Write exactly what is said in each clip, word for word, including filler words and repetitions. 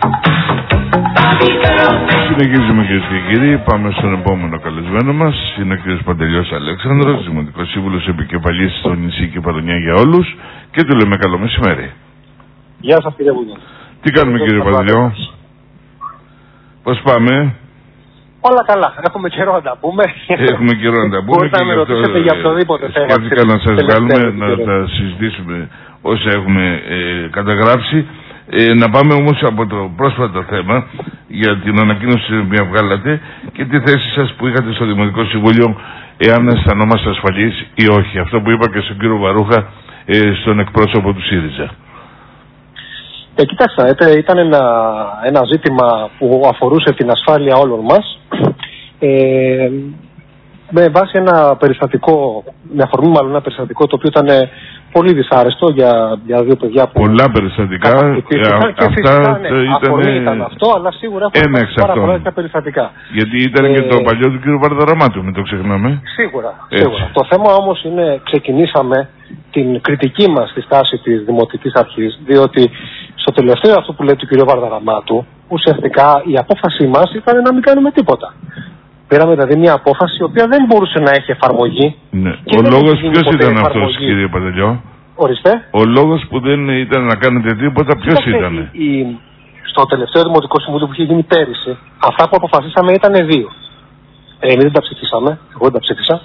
Συνεχίζουμε κυρίες και κύριοι, πάμε στον επόμενο καλεσμένο μας. Είναι ο κύριος Παντελιός Αλέξανδρος, Δημοτικός Σύμβουλος Επικεφαλής στο νησί και Παδονιά για όλους, και του λέμε καλό μεσημέρι. Γεια σας κύριε Βουλή. Τι κάνουμε κύριε Παντελιό? Πώς πάμε? Όλα καλά, έχουμε καιρό να τα πούμε. Έχουμε καιρό να τα πούμε. Μπορείτε να με ρωτήσετε για οποιοδήποτε θέμα. Σκέφτηκα να σας βγάλουμε, να τα συζητήσουμε όσα έχουμε ε, καταγράψει. Ε, να πάμε όμως από το πρόσφατο θέμα για την ανακοίνωση που μια βγάλατε και τη θέση σας που είχατε στο Δημοτικό Συμβούλιο, εάν αισθανόμαστε ασφαλείς ή όχι. Αυτό που είπα και στον κύριο Βαρούχα, ε, στον εκπρόσωπο του ΣΥΡΙΖΑ. Ε, κοιτάξτε, ήταν ένα, ένα ζήτημα που αφορούσε την ασφάλεια όλων μας. Ε, με βάση ένα περιστατικό, με αφορμή μάλλον ένα περιστατικό το οποίο ήταν πολύ δυσάρεστο για, για δύο παιδιά που... Πολλά περιστατικά, ε, και αυτά φυσικά, ναι, ήταν... ήταν αυτό, αλλά σίγουρα έχουμε πάρα πολλά τέτοια περιστατικά. Γιατί ήταν ε, και το παλιό του κ. Βαρδαραμάτου, μην το ξεχνάμε. Σίγουρα, σίγουρα. Το θέμα όμως είναι, ξεκινήσαμε την κριτική μας στη στάση της Δημοτικής Αρχής, διότι στο τελευταίο αυτό που λέει του κ. Βαρδαραμάτου, ουσιαστικά η απόφασή μας ήταν να μην κάνουμε τίποτα. Πήραμε δηλαδή μια απόφαση η οποία δεν μπορούσε να έχει εφαρμογή. Ναι. Ο λόγος ποιος ήταν αυτός, κύριε Παντελιό? Ορίστε. Ο λόγος που δεν ήταν να κάνετε τίποτα, ποιος ήταν? Η, η, στο τελευταίο Δημοτικό Συμβούλιο που είχε γίνει πέρυσι, αυτά που αποφασίσαμε ήταν δύο. Ε, εμείς δεν τα ψηφίσαμε, εγώ δεν τα ψήφισα.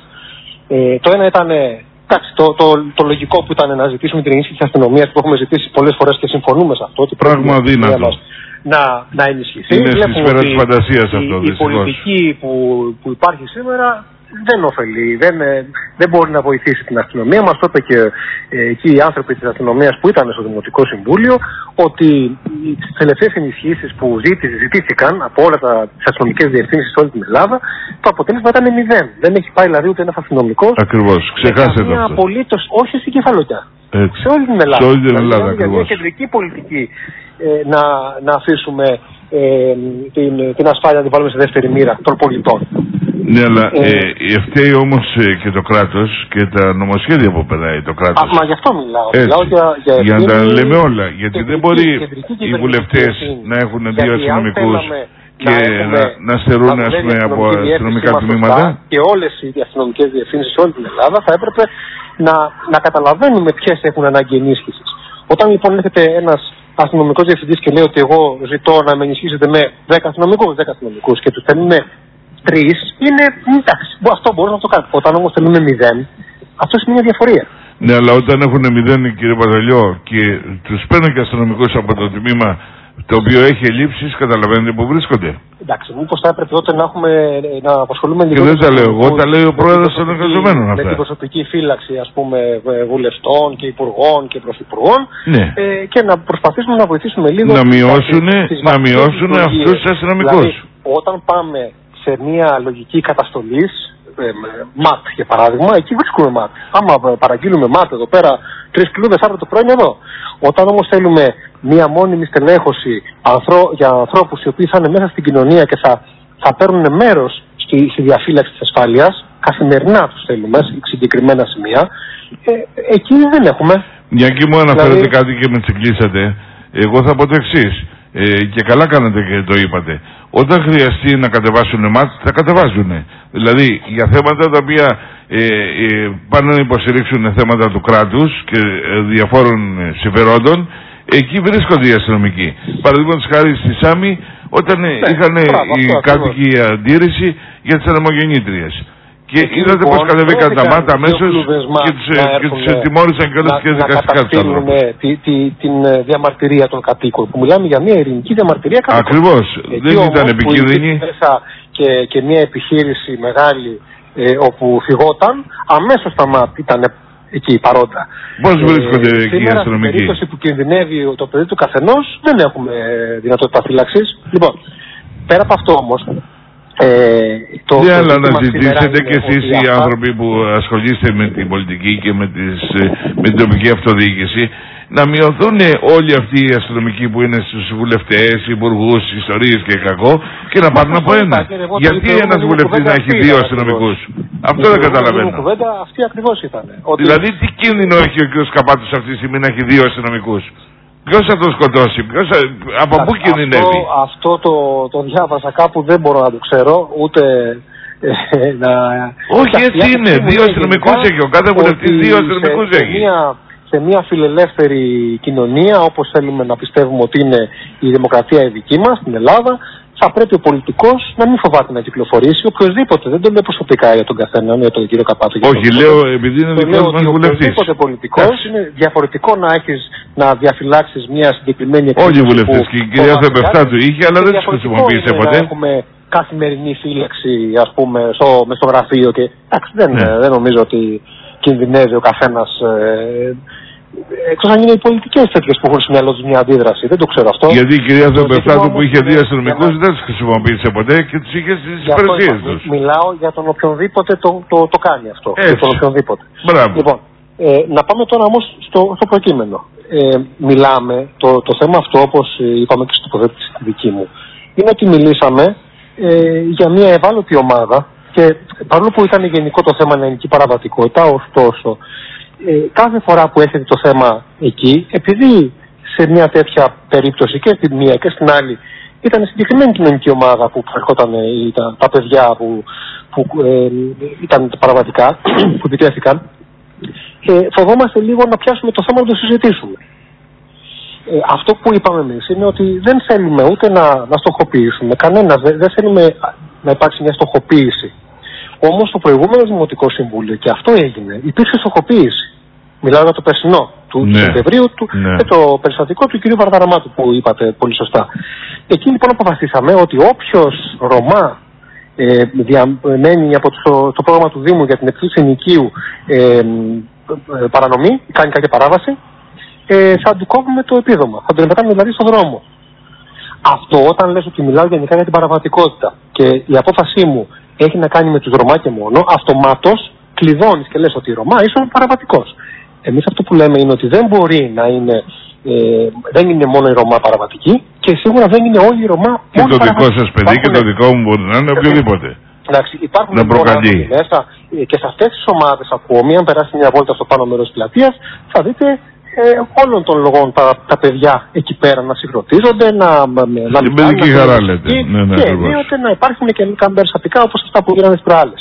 Ε, το ένα ήταν, εντάξει, το, το, το, το λογικό που ήταν να ζητήσουμε την ενίσχυση της αστυνομίας που έχουμε ζητήσει πολλές φορές και συμφωνούμε σε αυτό. Πράγμα αδύνατο. Να, να ενισχυθεί. Είναι στη σφαίρα της φαντασίας αυτό, η, η πολιτική που, που υπάρχει σήμερα δεν ωφελεί, δεν, δεν μπορεί να βοηθήσει την αστυνομία. Μας το είπε και ε, εκεί οι άνθρωποι της αστυνομίας που ήταν στο Δημοτικό Συμβούλιο, ότι οι τελευταίες ενισχύσεις που ζήτησε, ζητήθηκαν από όλα τα, τις αστυνομικές διευθύνσεις σε όλη την Ελλάδα, το αποτέλεσμα ήταν μηδέν. Δεν έχει πάει δηλαδή ούτε ένας αστυνομικός. Ακριβώς, ξεχάσετε αυτό. Απολύτως, όχι στην Κεφαλωτιά. Έτσι. Σε όλη την Ελλάδα. Σε όλη την Ελλάδα, δηλαδή, για μια κεντρική πολιτική ε, να, να αφήσουμε ε, την, την ασφάλεια να την βάλουμε σε δεύτερη μοίρα των πολιτών. Ναι, αλλά ε, ε, φταίει όμως ε, και το κράτος και τα νομοσχέδια που περνάει το κράτος. Α, μα γι' αυτό μιλάω. Έτσι. μιλάω για, για, για να τα λέμε όλα. Γιατί κεντρική, δεν μπορεί κεντρική οι βουλευτές να έχουν δύο αστυνομικούς και να, να στερούν ας πούμε από αστυνομικά τμήματα. Και όλες οι αστυνομικές διευθύνσεις σε όλη την Ελλάδα θα έπρεπε να, να καταλαβαίνουμε ποιες έχουν ανάγκη ενίσχυσης. Όταν λοιπόν έρχεται ένας αστυνομικός διευθυντής και λέει ότι εγώ ζητώ να με ενισχύσετε με δέκα αστυνομικούς, δέκα αστυνομικούς και τους στέλνουμε τρεις, είναι εντάξει, αυτό μπορούμε να το κάνουμε. Όταν όμως στέλνουμε μηδέν, αυτό σημαίνει διαφορία. Ναι, αλλά όταν έχουν μηδέν, κύριε Παντελιό, και τους παίρνουν και αστυνομικούς από το τμήμα το οποίο έχει ελλείψεις, καταλαβαίνετε που βρίσκονται. Εντάξει, μήπως θα έπρεπε τότε να, έχουμε, να απασχολούμε λίγο. Και δεν τα λέω εγώ, τα λέει ο πρόεδρος των εργαζομένων αυτά. Με την προσωπική φύλαξη, ας πούμε, βουλευτών και υπουργών και πρωθυπουργών. Ναι. Ε, και να προσπαθήσουμε να βοηθήσουμε λίγο. Να μειώσουν, να μειώσουν αυτούς τους αστυνομικούς. Δηλαδή, όταν πάμε σε μια λογική καταστολής, ΜΑΤ για παράδειγμα, εκεί βρίσκουμε ΜΑΤ. Άμα παραγγείλουμε ΜΑΤ εδώ πέρα, τρεις κλούδες αύριο το πρωί είναι εδώ. Όταν όμως θέλουμε μια μόνιμη στελέχωση ανθρω... για ανθρώπους οι οποίοι θα είναι μέσα στην κοινωνία και θα, θα παίρνουν μέρος στη, στη διαφύλαξη της ασφάλειας, καθημερινά τους θέλουμε, σε συγκεκριμένα σημεία, ε, εκεί δεν έχουμε. Μια και μου αναφέρετε δηλαδή... κάτι και με τσιγκλίσατε, εγώ θα πω το εξής. Ε, και καλά κάνετε και το είπατε. Όταν χρειαστεί να κατεβάσουν ΜΑΤ, θα κατεβάζουν. Δηλαδή για θέματα τα οποία ε, ε, πάνε να υποστηρίξουν θέματα του κράτους και ε, διαφόρων ε, συμφερόντων, εκεί βρίσκονται οι αστυνομικοί. Παραδείγματος χάρη στη Σάμι, όταν ε, ναι, είχαν οι κάτοικοι αντίρρηση για τις ανεμογεννήτριες. Και εκεί είδατε λοιπόν, πως κατεβήκαν τα ΜΑΤ αμέσως και τους, και τους τιμώρησαν και όλες τις δικαστικά τους ανθρώπους. Να τη, τη, την διαμαρτυρία των κατοίκων, που μιλάμε για μια ειρηνική διαμαρτυρία κατοίκων. Ακριβώς, δεν ήταν επικίνδυνη. Και, και μια επιχείρηση μεγάλη ε, όπου φυγόταν, αμέσως τα ΜΑΤ ήταν εκεί παρόντα. Πώς βρίσκονται ε, εκεί οι αστυνομικοί? Στην περίπτωση που κινδυνεύει το παιδί του καθενός, δεν έχουμε δυνατότητα φύλαξης. Λοιπόν, πέρα από αυτό όμως, Ε, το ναι, αλλά να ζητήσετε και εσείς οι αυτά... άνθρωποι που ασχολείστε με την πολιτική και με, τις, με την τοπική αυτοδιοίκηση, να μειωθούν όλοι αυτοί οι αστυνομικοί που είναι στους βουλευτές, υπουργούς, ιστορίες και κακό, και να πάρουν από ένα. Γιατί ένας βουλευτής να έχει δύο αστυνομικούς? Αυτό δεν καταλαβαίνω. Αυτή ακριβώς ήταν. Δηλαδή τι κίνδυνο έχει ο κ. Καπάτος αυτή τη στιγμή να έχει δύο αστυνομικούς? Ποιος θα τον σκοτώσει, ποιος θα... από πού κινδυνεύει? Αυτό, αυτό το, το διάβασα κάπου, δεν μπορώ να το ξέρω, ούτε ε, να... Όχι, έτσι είναι. Δύο αστυνομικούς έχει, ο κάθε βουλευτής δύο αστυνομικούς σε, έχει. Σε μια, σε μια φιλελεύθερη κοινωνία, όπως θέλουμε να πιστεύουμε ότι είναι η δημοκρατία η δική μας, στην Ελλάδα, θα πρέπει ο πολιτικός να μην φοβάται να κυκλοφορήσει οποιοδήποτε. Δεν το λέω προσωπικά για τον καθένα, για τον κύριο Καπάτο. Όχι, λέω επειδή είναι δικός μας βουλευτής. Οποιοδήποτε πολιτικός είναι διαφορετικό να έχεις να διαφυλάξεις μια συγκεκριμένη εκδήλωση. Όλοι οι βουλευτές και η κυρία Θεμπεφτάτου είχε, αλλά δεν τις χρησιμοποίησε ποτέ. Να έχουμε καθημερινή φύλαξη, ας πούμε, στο, μες στο γραφείο και εντάξει, δεν, ναι. δεν νομίζω ότι κινδυνεύει ο καθένας. Ε, Εκτός αν είναι οι πολιτικές τέτοιες που έχουν στο μυαλό τους μια αντίδραση. Δεν το ξέρω αυτό. Γιατί η κυρία Θεμπεφτάτου που είχε δύο αστυνομικούς δεν τις χρησιμοποίησε ποτέ και τους είχε στις υπηρεσίες τους. Μιλάω για τον οποιονδήποτε το, το, το κάνει αυτό. Έτσι. Για τον οποιονδήποτε. Μπράβο. Λοιπόν, ε, να πάμε τώρα όμως στο, στο προκείμενο. Ε, μιλάμε, το, το θέμα αυτό όπως είπαμε και στην τοποθέτηση τη δική μου, είναι ότι μιλήσαμε ε, για μια ευάλωτη ομάδα και παρόλο που ήταν γενικό το θέμα ελληνική παραβατικότητα, ωστόσο Ε, κάθε φορά που έρχεται το θέμα εκεί, επειδή σε μια τέτοια περίπτωση και στην μία και στην άλλη ήταν συγκεκριμένη κοινωνική ομάδα που ερχόταν τα, τα παιδιά που, που ε, ήταν παραβατικά, που επιτέθηκαν, ε, φοβόμαστε λίγο να πιάσουμε το θέμα να το συζητήσουμε. Ε, αυτό που είπαμε εμείς είναι ότι δεν θέλουμε ούτε να, να στοχοποιήσουμε κανένα, δεν, δεν θέλουμε να υπάρξει μια στοχοποίηση. Όμως το προηγούμενο Δημοτικό Συμβούλιο, και αυτό έγινε, υπήρξε στοχοποίηση. Μιλάω για το περσινό του ναι. Σεπτεμβρίου του ναι. και το περιστατικό του κ. Βαρδαραμάτου που είπατε πολύ σωστά. Εκεί λοιπόν αποφασίσαμε ότι όποιος Ρωμά ε, διαμένει από το, το πρόγραμμα του Δήμου για την εκκλήση ενοικίου ε, ε, παρανομή, κάνει κάποια παράβαση, ε, θα του κόβουμε το επίδομα. Θα τον πετάμε δηλαδή στον δρόμο. Αυτό όταν λες ότι μιλάω γενικά για την παραβατικότητα και η απόφασή μου έχει να κάνει με τους Ρωμά και μόνο, αυτομάτως κλειδώνεις και λες ότι η Ρωμά είσαι παραβατικός. Εμείς αυτό που λέμε είναι ότι δεν μπορεί να είναι, ε, δεν είναι μόνο η Ρωμά παραβατική και σίγουρα δεν είναι όλοι οι Ρωμά και μόνο το παραβατικοί. δικό σας παιδί και το δικό μου μπορεί να είναι οποιοδήποτε. Εντάξει, υπάρχουν να προκαλεί. Μέσα και σε αυτές τις ομάδες ακόμη, αν περάσει μια βόλτα στο πάνω μέρος της πλατείας, θα δείτε ε, όλων των λογών τα, τα παιδιά εκεί πέρα να συγκροτίζονται, να να μιλάνε. Και χαρά λέτε. Ναι, ναι, και ενίοτε να υπάρχουν και λίγα περιστατικά όπως αυτά που γίνανε στις προάλλες.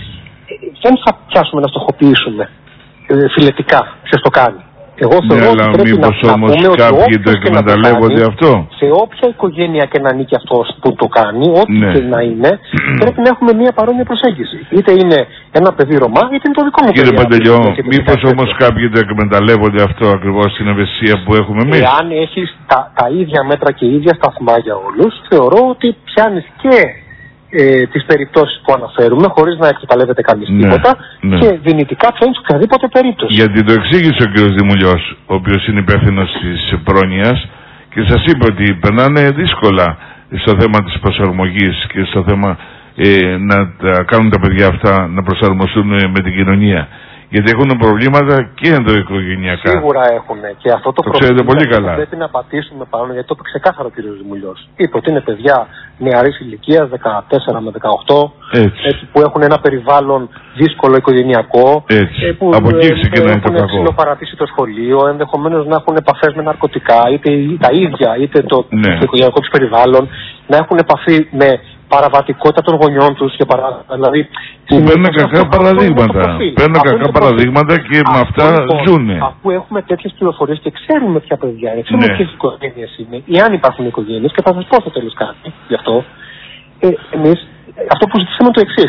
Δεν θα πιάσουμε να στοχοποιήσουμε ε, φιλετικά ποιος το κάνει. Εγώ θεωρώ ναι, ότι πρέπει να, να πούμε ότι κάποιοι το εκμεταλλεύονται αυτό. Σε όποια οικογένεια και να ανήκει αυτός που το κάνει, ό,τι ναι. και να είναι, πρέπει να έχουμε μια παρόμοια προσέγγιση. Είτε είναι ένα παιδί Ρωμά, είτε είναι το δικό μου παιδί. Κύριε Παντελειό, μήπως όμως κάποιοι το εκμεταλλεύονται αυτό ακριβώς στην ευαισθησία που έχουμε εμείς. Εάν έχεις τα, τα ίδια μέτρα και ίδια σταθμά για όλους, θεωρώ ότι πιάνεις και Ε, τις περιπτώσεις που αναφέρουμε, χωρίς να εκμεταλλεύεται κανείς ναι, τίποτα ναι. και δυνητικά πιάνεις οποιαδήποτε περίπτωση. Γιατί το εξήγησε ο κ. Δημουλιός, ο οποίος είναι υπεύθυνος της πρόνοιας και σας είπε ότι περνάνε δύσκολα στο θέμα της προσαρμογής και στο θέμα ε, να τα κάνουν τα παιδιά αυτά να προσαρμοστούν με την κοινωνία. Γιατί έχουν προβλήματα και ενδοοικογενειακά. Σίγουρα έχουν. Και αυτό το, το ξέρετε πολύ καλά. Πρέπει να πατήσουμε πάνω, γιατί το είπε ξεκάθαρο ο κ. Δημουλιός. Είπε ότι είναι παιδιά νεαρής ηλικίας, δεκατέσσερα με δεκαοκτώ, έτσι. Έτσι, που έχουν ένα περιβάλλον δύσκολο οικογενειακό. Έτσι. Ε, που από εκεί ξεκινάει το κακό. Έχουν ψηλοπαρατήσει το σχολείο, ενδεχομένως να έχουν επαφές με ναρκωτικά, είτε τα ίδια, είτε το, ναι. το οικογενειακό τους περιβάλλον, να έχουν επαφή με παραβατικότητα των γονιών τους και παρα... δηλαδή, που παίρνουν κακά παραδείγματα. Παίρνουν κακά παραδείγματα και με αυτά λοιπόν, ζουνε. Αφού έχουμε τέτοιες πληροφορίες και ξέρουμε ποια παιδιά είναι, ξέρουμε ναι. ποιες οικογένειες είναι, ή αν υπάρχουν οικογένειες, και θα σας πω στο τέλος κάτι γι' αυτό, ε, εμείς αυτό που ζητήσαμε το εξής.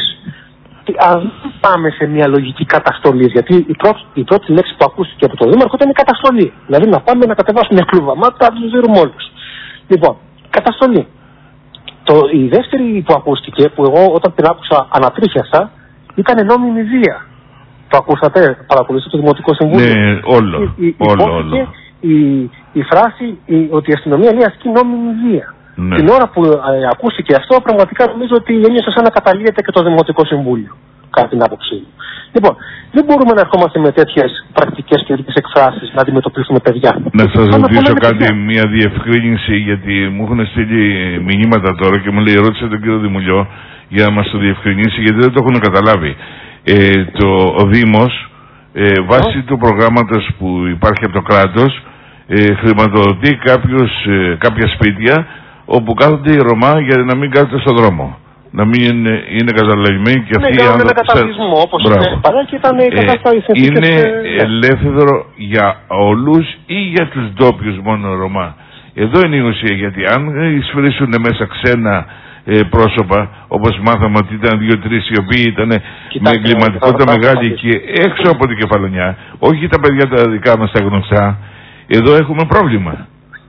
Αν πάμε σε μια λογική καταστολή, γιατί η πρώτη, η πρώτη λέξη που ακούστηκε από τον Δήμαρχο ήταν η καταστολή. Δηλαδή να πάμε να κατεβάσουμε μια κλούβα μάτια, να τους δίνουμε όλους. Λοιπόν, καταστολή. Το, η δεύτερη που ακούστηκε, που εγώ όταν την άκουσα ανατρίχιασα, ήταν νόμιμη βία. Το ακούσατε, παρακολουθήσατε το Δημοτικό Συμβούλιο. Ναι, όλο. Η, η, όλο, όλο. Η, η φράση η, ότι η αστυνομία λέει ασκεί νόμιμη βία. Ναι. Την ώρα που ε, ακούστηκε αυτό, πραγματικά νομίζω ότι ένιωσα σαν να καταλύεται και το Δημοτικό Συμβούλιο. Κατά την άποψή μου. Λοιπόν, δεν μπορούμε να ερχόμαστε με τέτοιες πρακτικές και τέτοιες εκφράσεις να αντιμετωπίσουμε παιδιά. Να σας ρωτήσω κάτι, μια διευκρίνηση, γιατί μου έχουν στείλει μηνύματα τώρα και μου λέει: ρώτησε τον κύριο Δημουλιό για να μας το διευκρινίσει, γιατί δεν το έχουν καταλάβει. Ε, το, ο Δήμος, ε, βάσει oh. του προγράμματος που υπάρχει από το κράτος, ε, χρηματοδοτεί κάποιους, ε, κάποια σπίτια όπου κάθονται οι Ρωμά για να μην κάθονται στον δρόμο. Να μην είναι, είναι καταλαγημένοι και αυτοί οι άνθρωποι. Ναι, κάνουν καταβλισμό, όπως είναι παλιά και ήταν η κατάσταση. Ε, είναι ε, ελεύθερο για όλους ή για τους ντόπιους μόνο Ρωμά. Εδώ είναι η ουσία, γιατί αν εισφρήσουν μέσα ξένα ε, πρόσωπα, όπως μάθαμε ότι ήταν δύο-τρεις οι οποίοι ήταν με εγκληματικότητα μεγάλη και έξω από την Κεφαλονιά, όχι τα παιδιά τα δικά μας τα γνωστά, εδώ έχουμε πρόβλημα.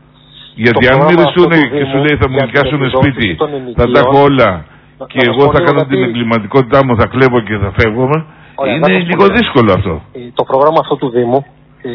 Γιατί αν μυριστούν και σου λέει θα μου νοικιάσουν σπίτι, θα τα έχω όλα και εγώ θα κάνω την εγκληματικότητά μου, θα κλέβω και θα φεύγω, είναι λίγο δύσκολο αυτό. Το πρόγραμμα αυτό του Δήμου ε,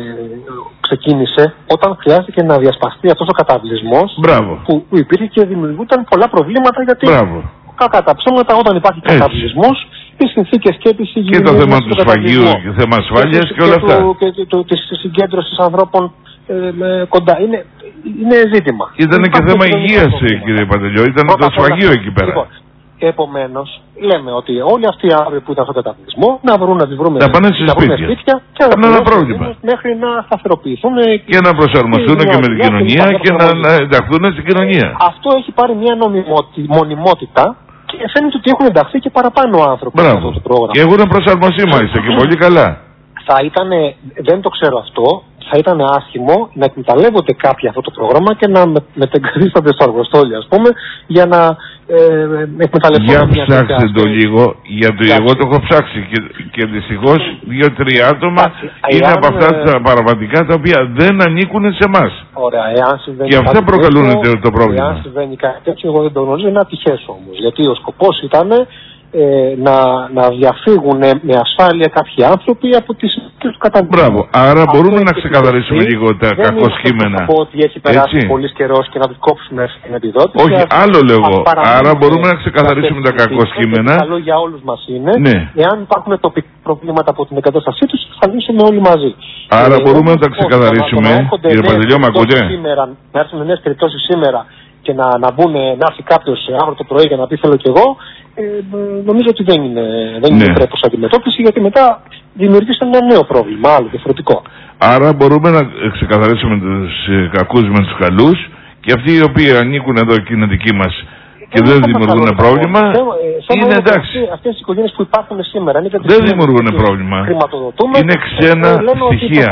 ξεκίνησε όταν χρειάστηκε να διασπαστεί αυτός ο καταβλισμός που, που υπήρχε και δημιουργούνταν πολλά προβλήματα, γιατί κατά τα ψέματα όταν υπάρχει καταβλισμός, οι συνθήκες και τις υγιεινές και το θέμα του σφαγείου και θέμα ασφάλειας και, και όλα αυτά και, και, και της συγκέντρωσης ανθρώπων ε, με, κοντά είναι, είναι ζήτημα. Ήταν και θέμα υγείας, κύριε Παντελιό, ήταν το σφαγείο εκεί πέρα. Λοιπόν, επομένως, λέμε ότι όλοι αυτοί οι άνθρωποι που ήταν στον καταβλισμό να βρουν να τις βρούμε να πάνε σε σπίτια, σπίτια και να ένα πρόβλημα μέχρι να σταθεροποιηθούν και να προσαρμοστούν και, και με την κοινωνία και, και να, να ενταχθούν στην κοινωνία. Ε, αυτό έχει πάρει μια μονιμότητα και φαίνεται ότι έχουν ενταχθεί και παραπάνω άνθρωποι σε αυτό το πρόγραμμα. Και έχουν προσαρμοστεί μάλιστα και πολύ καλά. Θα ήταν, δεν το ξέρω αυτό, θα ήταν άσχημο να εκμεταλλεύονται κάποιοι αυτό το πρόγραμμα και να μετεγκαθίστανται στο αργοστόλι, ας πούμε, για να ε, εκμεταλλευτούν. Για ψάξτε το λίγο, γιατί εγώ το έχω ψάξει και, και δυστυχώς δύο-τρία άτομα Άξι, είναι εάν, από αυτά τα παραβατικά τα οποία δεν ανήκουν σε εμάς. Ωραία, εάν συμβαίνει και αυτά προκαλούν τέτοιο, το πρόβλημα. Εάν συμβαίνει κάτι τέτοιο, εγώ δεν το γνωρίζω, είναι ατυχές όμως, γιατί ο σκοπός ήταν Ε, να, να διαφύγουν με ασφάλεια κάποιοι άνθρωποι από τις συνθήκες του καταβλισμού. Μπράβο. Άρα αυτό μπορούμε να ξεκαθαρίσουμε λίγο τα κακό σχήμενα. Δεν είναι ότι έχει περάσει πολύ καιρό και να τους κόψουμε την επιδότηση. Όχι, άλλο λέγω. Άρα μπορούμε να ξεκαθαρίσουμε τα κακό σχήμενα. Καλό για όλους μας είναι. Ναι. Εάν υπάρχουν τοπικά προβλήματα από την εγκατάστασή τους, θα λύσουμε όλοι μαζί. Άρα ε, μπορούμε να τα ξεκαθαρίσουμε. Κύριε Παντελιό, μ' ακούτε? Να έρθουν νέες περιπτώσεις σήμερα και να, να, μπουν, να έρθει κάποιος αύριο το πρωί για να πει θέλω κι εγώ, ε, νομίζω ότι δεν είναι, δεν είναι ναι. τρέπος αντιμετώπιση, γιατί μετά δημιουργήσει ένα νέο πρόβλημα, άλλο διαφορετικό. Άρα μπορούμε να ξεκαθαρίσουμε τους ε, κακούς με τους καλούς και αυτοί οι οποίοι ανήκουν εδώ και είναι δικοί μας και δεν δημιουργούν πρόβλημα, είναι εντάξει. Αυτές οι οικογένειες που υπάρχουν σήμερα δεν δημιουργούν πρόβλημα. Είναι ξένα στοιχεία.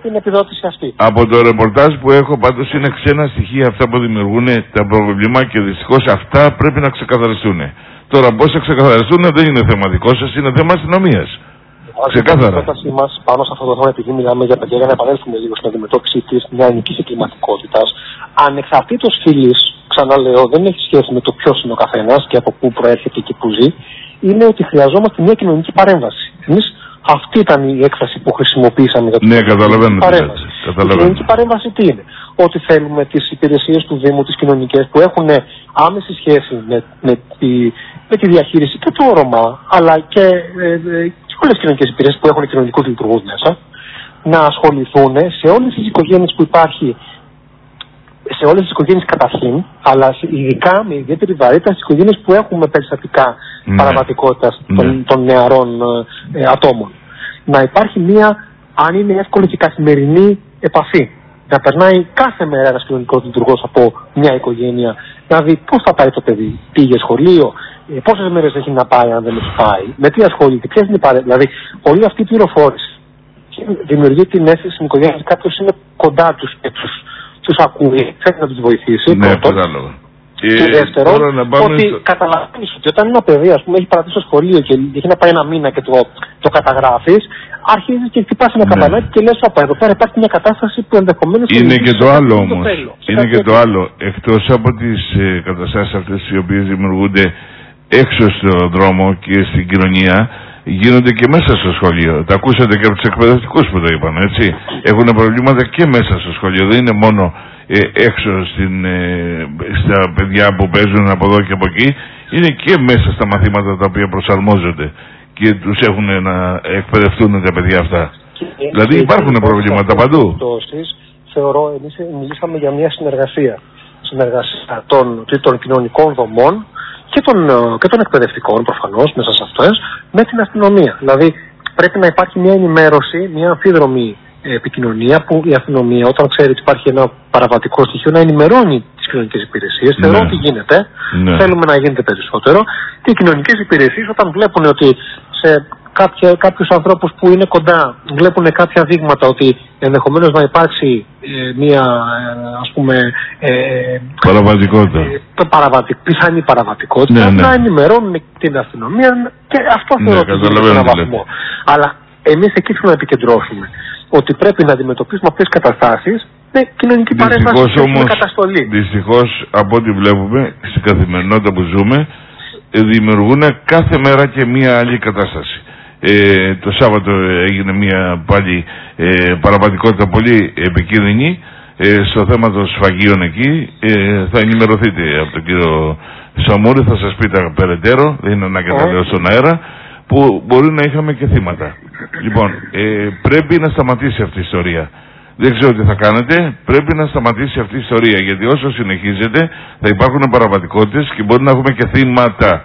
Από το ρεπορτάζ που έχω πάντως είναι ξένα στοιχεία αυτά που δημιουργούν τα προβλήματα και δυστυχώς αυτά πρέπει να ξεκαθαριστούν. Τώρα πώς θα ξεκαθαριστούν δεν είναι θέμα δικό σας, είναι θέμα αστυνομίας. Ξεκάθαρα. Η πρότασή μας πάνω σε αυτό το θέμα, επειδή μιλάμε για παιδιά, για να επανέλθουμε λίγο στην αντιμετώπιση της νεανικής εγκληματικότητας, ανεξαρτήτως φυλής, ξαναλέω, δεν έχει σχέση με το ποιος είναι ο καθένας και από πού προέρχεται και πού ζει, είναι ότι χρειαζόμαστε μια κοινωνική παρέμβαση. Εμείς αυτή ήταν η έκφραση που χρησιμοποίησαμε για την ναι, καταλαβαίνω, παρέμβαση. Η κοινωνική παρέμβαση τι είναι? Ότι θέλουμε τις υπηρεσίες του Δήμου, τις κοινωνικές, που έχουν άμεση σχέση με, με, τη, με τη διαχείριση και του Ρωμά, αλλά και, ε, ε, και όλες τις κοινωνικές υπηρεσίες που έχουν κοινωνικούς λειτουργούς μέσα, να ασχοληθούν σε όλες τις οικογένειες που υπάρχει, σε όλες τις οικογένειες καταρχήν, αλλά ειδικά με ιδιαίτερη βαρύτητα στις οικογένειες που έχουμε περιστατικά ναι. παραβατικότητας ναι. των, των νεαρών ε, ατόμων. Να υπάρχει μία, αν είναι εύκολη και καθημερινή επαφή. Να περνάει κάθε μέρα ένας κοινωνικός λειτουργός από μια οικογένεια, να δει πώς θα πάει το παιδί, πήγε σχολείο, ε, πόσες μέρες έχει να πάει αν δεν έχει πάει, με τι ασχολείται, ποιες είναι οι παρέ... Δηλαδή, όλη αυτή η πληροφόρηση δημιουργεί την αίσθηση στην οικογένεια ότι κάποιος είναι κοντά τους και τους, τους ακούει, θέλει να τους βοηθήσει. Ναι, κατάλαβα. Και, και δεύτερον, ότι στο... καταλαβαίνεις ότι όταν ένα παιδί ας πούμε, έχει παρατήσει στο σχολείο και έχει να πάει ένα μήνα και το, το καταγράφεις, αρχίζει και χτυπάς ένα ναι. καμπανάκι και λες από εδώ πέρα υπάρχει μια κατάσταση που ενδεχομένως... Είναι και το άλλο όμως. Είναι και το άλλο. Εκτός από τις ε, καταστάσεις αυτές οι οποίες δημιουργούνται έξω στον δρόμο και στην κοινωνία, γίνονται και μέσα στο σχολείο. Τα ακούσατε και από τους εκπαιδευτικούς που το είπαν, έτσι. Έχουν προβλήματα και μέσα στο σχολείο. Δεν είναι μόνο ε, έξω στην, ε, στα παιδιά που παίζουν από εδώ και από εκεί. Είναι και μέσα στα μαθήματα τα οποία προσαρμόζονται και τους έχουν να εκπαιδευτούν τα παιδιά αυτά. Και, δηλαδή και υπάρχουν προβλήματα παντού. Θεωρώ, εμείς μιλήσαμε για μια συνεργασία. Συνεργασία των, των κοινωνικών δομών και των, και των εκπαιδευτικών προφανώς μέσα σε αυτές με την αστυνομία. Δηλαδή πρέπει να υπάρχει μια ενημέρωση, μια αμφίδρομη επικοινωνία που η αστυνομία, όταν ξέρει ότι υπάρχει ένα παραβατικό στοιχείο, να ενημερώνει τις κοινωνικές υπηρεσίες. Ναι. Θεωρώ ότι γίνεται. Ναι. Θέλουμε να γίνεται περισσότερο. Και οι κοινωνικές υπηρεσίες, όταν βλέπουν ότι σε κάποια, κάποιους ανθρώπους που είναι κοντά βλέπουν κάποια δείγματα ότι ενδεχομένως να υπάρξει ε, μια ε, ας πούμε ε, παραβατικότητα, ε, παραβατικ, πιθανή παραβατικότητα, ναι, ναι. να ενημερώνουν την αστυνομία, και αυτό θεωρώ ότι είναι ένα βαθμό. Αλλά εμείς εκεί θέλουμε να επικεντρώσουμε ότι πρέπει να αντιμετωπίσουμε αυτές τις καταστάσεις με κοινωνική παρέμβαση και με καταστολή. Δυστυχώς, από ό,τι βλέπουμε στην καθημερινότητα που ζούμε, δημιουργούν κάθε μέρα και μία άλλη κατάσταση. Ε, το Σάββατο έγινε μία πάλι ε, παραβατικότητα πολύ επικίνδυνη ε, στο θέμα των σφαγείων εκεί. Ε, θα ενημερωθείτε από τον κύριο Σαμούρη, θα σας πει τα περαιτέρω, δεν είναι ανάγκη να τα λέω στον αέρα, που μπορεί να είχαμε και θύματα. Λοιπόν, ε, πρέπει να σταματήσει αυτή η ιστορία. Δεν ξέρω τι θα κάνετε, πρέπει να σταματήσει αυτή η ιστορία, γιατί όσο συνεχίζεται θα υπάρχουν παραβατικότητες και μπορεί να έχουμε και θύματα.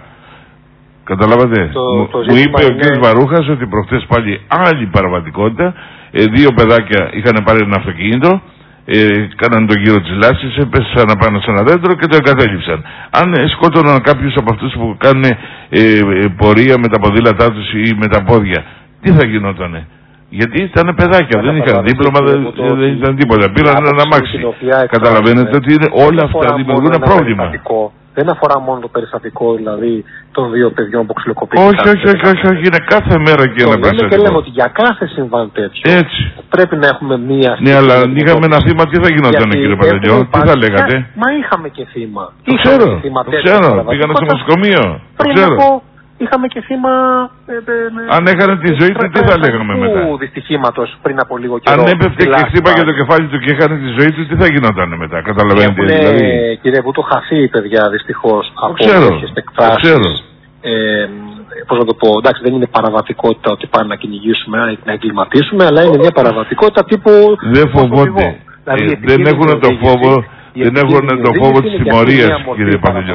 Καταλάβατε. Το, μου, το μου είπε είναι... ο κ. Βαρούχας ότι προχτές πάλι άλλη παραβατικότητα. Ε, δύο παιδάκια είχαν πάρει ένα αυτοκίνητο, ε, κάνανε τον γύρο της λάσης, έπεσαν πάνω σε ένα δέντρο και το εγκατέλειψαν. Αν ε, σκότωναν κάποιους από αυτούς που κάνουν ε, ε, πορεία με τα ποδήλατά τους ή με τα πόδια, τι θα γινότανε? Γιατί ήταν παιδάκια, δεν είχαν δίπλωμα, δεν, το... δεν ήταν τίποτα. Πήραν ένα αμάξι. Καταλαβαίνετε ότι είναι, όλα αυτά δημιουργούν ένα πρόβλημα. Δεν αφορά μόνο το περιστατικό δηλαδή των δύο παιδιών που ξυλοκοπήθηκαν. Όχι, όχι, όχι, όχι, όχι, είναι κάθε μέρα και ένα περιστατικό. Και λέμε ότι για κάθε συμβάν τέτοιο έτσι πρέπει να έχουμε μία. Ναι, αλλά αν είχαμε ένα θύμα, τι θα γινόταν, κύριε Παντελιό, τι θα λέγατε? Μα είχαμε και θύμα. Το ξέρω, το ξέρω, πήγανε στο νοσοκομείο. Το ξέρω. Είχαμε και θύμα. Ε, ε, αν έχανε τη ζωή του, τι θα λέγαμε μετά? Του δυστυχήματος πριν από λίγο καιρό. Αν έπεφτε και χτύπαγε το κεφάλι του και έχανε τη ζωή του, τι θα γινόταν μετά? Καταλαβαίνετε? Έχουν, δηλαδή. Κύριε Βούτο, χαθεί η παιδιά δυστυχώς από τέτοιες εκφράσεις. Ε, πώς να το πω, εντάξει, δεν είναι παραβατικότητα ότι πάνε να κυνηγήσουμε, να εγκληματίσουμε, αλλά είναι μια παραβατικότητα τύπου. Δεν φοβόνται. Δηλαδή, ε, δεν έχουν το φόβο. Δεν έχουν τον φόβο της τιμωρίας, κύριε Παντελιό.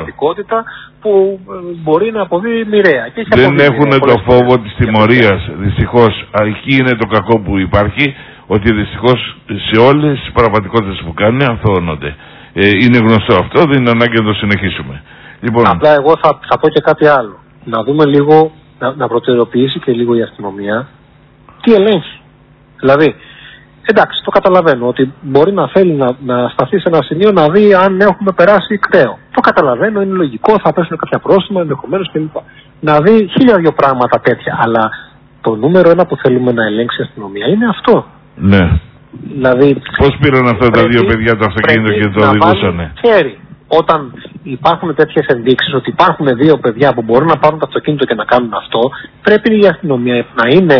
Που μπορεί να αποβεί μοιραία. Δεν έχουν τον φόβο της τιμωρίας. Δυστυχώς, εκεί είναι το κακό που υπάρχει, ότι δυστυχώς σε όλες τις παραβατικότητες που κάνουν ανθώνονται. Ε, είναι γνωστό αυτό, δεν είναι ανάγκη να το συνεχίσουμε. Λοιπόν, απλά εγώ θα, θα πω και κάτι άλλο. Να δούμε λίγο, να, να προτεραιοποιήσει και λίγο η αστυνομία τι ελέγχει. Δηλαδή, εντάξει, το καταλαβαίνω ότι μπορεί να θέλει να, να σταθεί σε ένα σημείο να δει αν έχουμε περάσει κταίο. Το καταλαβαίνω, είναι λογικό, θα πέσουν κάποια πρόστιμα ενδεχομένως κλπ. Να δει χίλια δυο πράγματα τέτοια. Αλλά το νούμερο ένα που θέλουμε να ελέγξει η αστυνομία είναι αυτό. Ναι. Δηλαδή, πώς πήραν αυτά τα δύο παιδιά το αυτοκίνητο και το οδηγούσανε? Χέρι. Όταν υπάρχουν τέτοιες ενδείξεις ότι υπάρχουν δύο παιδιά που μπορούν να πάρουν το αυτοκίνητο και να κάνουν αυτό, πρέπει η αστυνομία να είναι.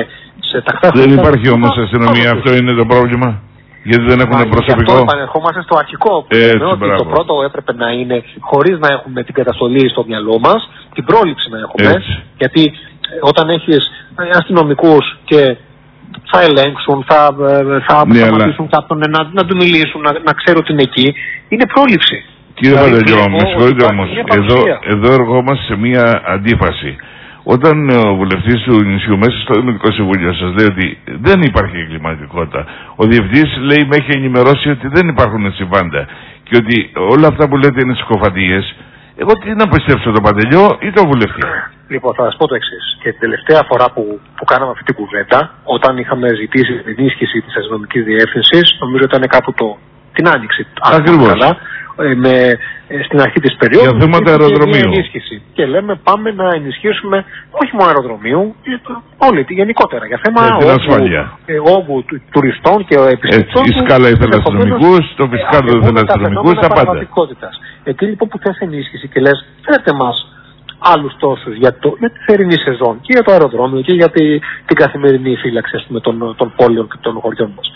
Δεν υπάρχει όμως αστυνομία, αυτό είναι το πρόβλημα. Γιατί δεν έχουν προσωπικό. Γι' αυτό επανερχόμαστε στο αρχικό που λέμε ότι το πρώτο έπρεπε να είναι χωρίς να έχουμε την καταστολή στο μυαλό μας, την πρόληψη να έχουμε. Έτσι. Γιατί όταν έχεις αστυνομικούς και θα ελέγξουν, θα, θα ναι, σταματήσουν κάποιον να, να του μιλήσουν, να, να ξέρουν ότι είναι εκεί, είναι πρόληψη. Κύριε Παντελιό, με συγχωρείτε όμως, εδώ, εδώ ερχόμαστε σε μία αντίφαση. Όταν ο βουλευτής του νησιού μέσα στο Δημοτικό Συμβούλιο σας λέει ότι δεν υπάρχει εγκληματικότητα, ο διευθυντής λέει με έχει ενημερώσει ότι δεν υπάρχουν συμβάντα και ότι όλα αυτά που λέτε είναι συκοφαντίες, εγώ τι να πιστέψω, τον Παντελιό ή τον βουλευτή? Λοιπόν, θα σας πω το εξής. Και την τελευταία φορά που, που κάναμε αυτή την κουβέντα, όταν είχαμε ζητήσει την ενίσχυση της αστυνομικής διεύθυνσης, νομίζω ήταν κάπου το, την άνοιξη. Ακριβώς. Καλά, με, στην αρχή της περίοδου για θέματα αεροδρομίου και λέμε πάμε να ενισχύσουμε όχι μόνο αεροδρομίου, όλη τη γενικότερα για θέμα για ασφάλεια, όγκου του, τουριστών και επισκεπτών. Η σκάλα ήθελε αστυνομικούς, το φισκάρδο ήθελε αστυνομικούς, τα πάντα. Εκεί λοιπόν που θες ενίσχυση και λες φέρετε μας άλλους τόσους για, το, για τη θερινή σεζόν και για το αεροδρόμιο και για τη, την καθημερινή φύλαξη ας πούμε, των, των πόλεων και των χωριών μας.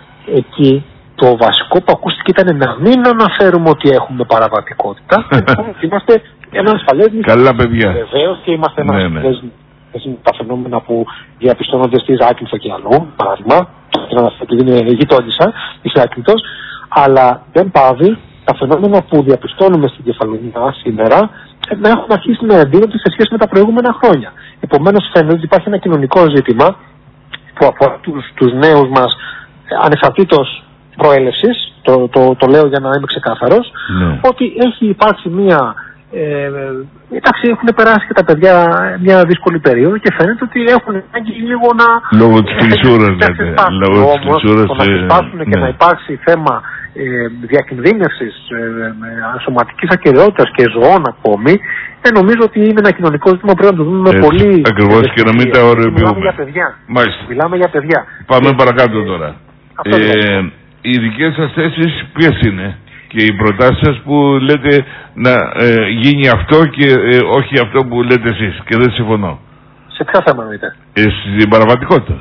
Εκεί το βασικό που ακούστηκε ήταν να μην αναφέρουμε ότι έχουμε παραβατικότητα και ότι είμαστε ένα ασφαλές νησί. Καλά παιδιά. Βεβαίως και είμαστε ένα ασφαλές νησί. Τα φαινόμενα που διαπιστώνονται στη Ζάκυνθο και αλλού, παράδειγμα, επειδή είναι γειτόνισσα η Ζάκυνθος, αλλά δεν πάβει τα φαινόμενα που διαπιστώνουμε στην Κεφαλονιά σήμερα να έχουν αρχίσει να εντείνονται σε σχέση με τα προηγούμενα χρόνια. Επομένως φαίνεται ότι υπάρχει ένα κοινωνικό ζήτημα που αφορά τους, τους νέους μας ανεξαρτήτως προέλευσης, το, το, το λέω για να είμαι ξεκάθαρος, ναι. ότι έχει υπάρξει μια... Ε, εντάξει, έχουν περάσει και τα παιδιά μια δύσκολη περίοδο και φαίνεται ότι έχουν ανάγκη λίγο να... Λόγω της κλεισούρας, λέτε. Λόγω της κλεισούρας... Το να ξεσπάσουν και ναι. να υπάρξει θέμα ε, διακινδύνευσης ε, σωματικής ακεραιότητας και ζωών ακόμη, ε, νομίζω ότι είναι ένα κοινωνικό ζήτημα που πρέπει να το δούμε με πολύ... Ακριβώς, και να μην τα ωρεοποιούμε. Μιλάμε για παιδιά. Μάλιστα. Μιλάμε για παιδιά. Πάμε και... παρακάτω τώρα. Ε, οι δικές σας θέσεις ποιες είναι? Και οι προτάσεις σας που λέτε να ε, γίνει αυτό και ε, όχι αυτό που λέτε εσείς, και δεν συμφωνώ. Σε ποια θέμα εννοείτε? Ε, στην παραβατικότητα.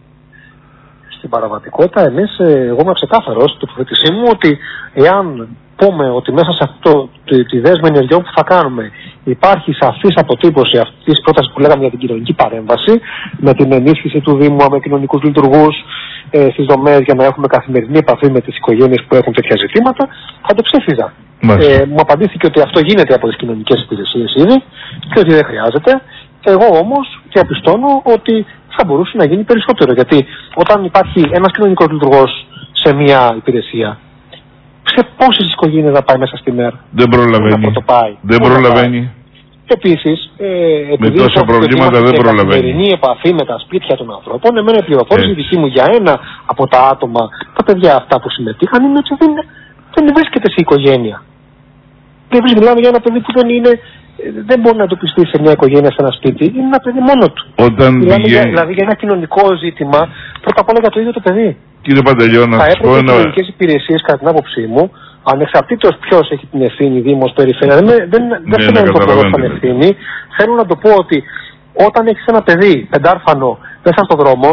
Στην παραβατικότητα, εμείς, ε, εγώ είμαι ξεκάθαρος στην τοποθέτησή μου ότι εάν πούμε ότι μέσα σε αυτό τη, τη δέσμη ενεργειών που θα κάνουμε υπάρχει σαφής αποτύπωση αυτής της πρότασης που λέγαμε για την κοινωνική παρέμβαση, με την ενίσχυση του Δήμου με κοινωνικούς λειτουργούς ε, στις δομές για να έχουμε καθημερινή επαφή με τις οικογένειες που έχουν τέτοια ζητήματα, θα το ψήφιζα. Ε, μου απαντήθηκε ότι αυτό γίνεται από τις κοινωνικές υπηρεσίες ήδη και ότι δεν χρειάζεται. Εγώ όμως διαπιστώνω ότι θα μπορούσε να γίνει περισσότερο. Γιατί όταν υπάρχει ένας κοινωνικός λειτουργός σε μια υπηρεσία, σε πόσες οικογένειες θα πάει μέσα στη μέρα? Δεν προλαβαίνει. Δεν προλαβαίνει. Επίσης, ε, με τόσα προβλήματα δεν προλαβαίνει. Καθημερινή επαφή με τα σπίτια των ανθρώπων, εμένα η πληροφόρηση δική μου για ένα από τα άτομα, τα παιδιά αυτά που συμμετείχαν, είναι ότι δεν, δεν βρίσκεται σε οικογένεια. Και εμείς μιλάμε για ένα παιδί που δεν είναι, δεν μπορεί να εντοπιστεί σε μια οικογένεια, σε ένα σπίτι, είναι ένα παιδί μόνο του. Όταν μιλάμε πήγε... για, δηλαδή για ένα κοινωνικό ζήτημα, πρώτα απ' όλα για το ίδιο το παιδί. Κύριε Παντελιό, να θα σας πω ένα... ένα... Οι κοινωνικές υπηρεσίες, κατά την άποψή μου, ανεξαρτήτως ποιος έχει την ευθύνη, Δήμος, Περιφέρεια, δεν, δεν, δεν θέλω να το πω σαν ευθύνη, θέλω να το πω ότι όταν έχεις ένα παιδί πεντάρφανο μέσα στον δρόμο,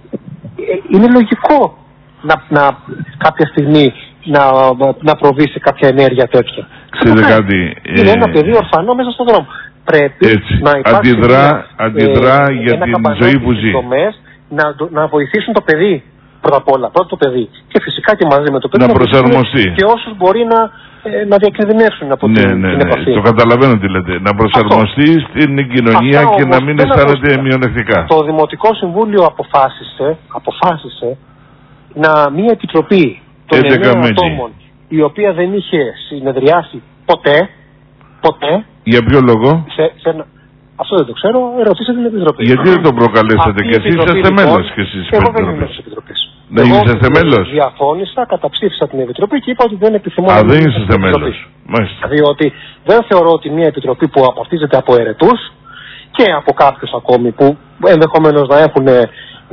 είναι λογικό να, να κάποια στιγμή να, να προβεί σε κάποια ενέργεια τέτοια. Ξέρετε κάτι... Είναι ε... ένα παιδί ορφανό μέσα στον δρόμο. Πρέπει έτσι. να υπάρξει αντιδρά, μια, αντιδρά ε, για την ζωή που ζει. Δομές, να, να βοηθήσουν το παιδί. Πρώτα απ' όλα, πρώτο το παιδί. Και φυσικά και μαζί με το παιδί να, να προσαρμοστεί. Και όσους μπορεί να, ε, να διακινδυνεύσουν από ναι, την, ναι, την ναι. επαφή. Το καταλαβαίνω τι λέτε. Να προσαρμοστεί αυτό. Στην κοινωνία αυτά, και όμως, να μην αισθάνεται μειονεκτικά. Το Δημοτικό Συμβούλιο αποφάσισε, αποφάσισε να μια επιτροπή των εννέα ατόμων, η οποία δεν είχε συνεδριάσει ποτέ, ποτέ. Για ποιο λόγο? Σε, σε, αυτό δεν το ξέρω, ρωτήστε την Επιτροπή. Γιατί δεν το προκαλέσατε και εσείς είσαστε μέλος και εσείς εγώ δεν είμαι μέλος της Επιτροπής. Δεν είσαστε μέλος? Διαφώνησα, καταψήφισα την Επιτροπή και είπα ότι δεν επιθυμώ Α, να δεν είσαστε μέλος. Διότι δεν θεωρώ ότι μια Επιτροπή που απαρτίζεται από αιρετούς και από κάποιους ακόμη που ενδεχομένως να έχουν ε,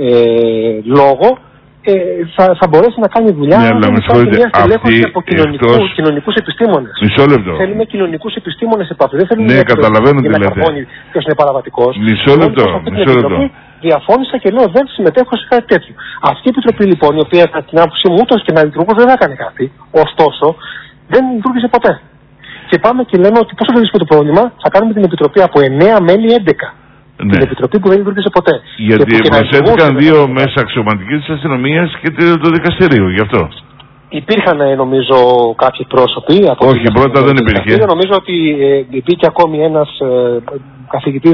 λόγο, Ε, θα, θα μπορέσει να κάνει δουλειά. Ναι, αλλά με συγχωρείτε, αυτή από κοινωνικούς, εκτός... κοινωνικούς επιστήμονες. Μισό λεπτό. Θέλουμε κοινωνικούς επιστήμονες επαφή. Δεν θέλουμε ναι, καταλαβαίνω τι λέτε. Ποιος είναι παραβατικός. Μισό λεπτό. Μισό λεπτό. Διαφώνησα και λέω δεν συμμετέχω σε κάτι τέτοιο. Αυτή η επιτροπή λοιπόν, η οποία κατά την άποψή μου ούτως και να λειτουργούσε δεν έκανε κάτι, ωστόσο δεν λειτουργήσε ποτέ. Και πάμε και λέμε ότι πόσο θα λύσουμε το πρόβλημα, θα κάνουμε την επιτροπή από εννέα μέλη έντεκα. Ναι. Την επιτροπή που δεν λειτουργήσε ποτέ. Γιατί προσθέθηκαν δύο μέσα αξιωματικοί της αστυνομίας και το δικαστηρίου, γι' αυτό. Υπήρχαν νομίζω κάποιοι πρόσωποι. Από όχι, πρώτα δεν υπήρχε. Νομίζω ότι ε, υπήρχε ακόμη ένας ε, καθηγητής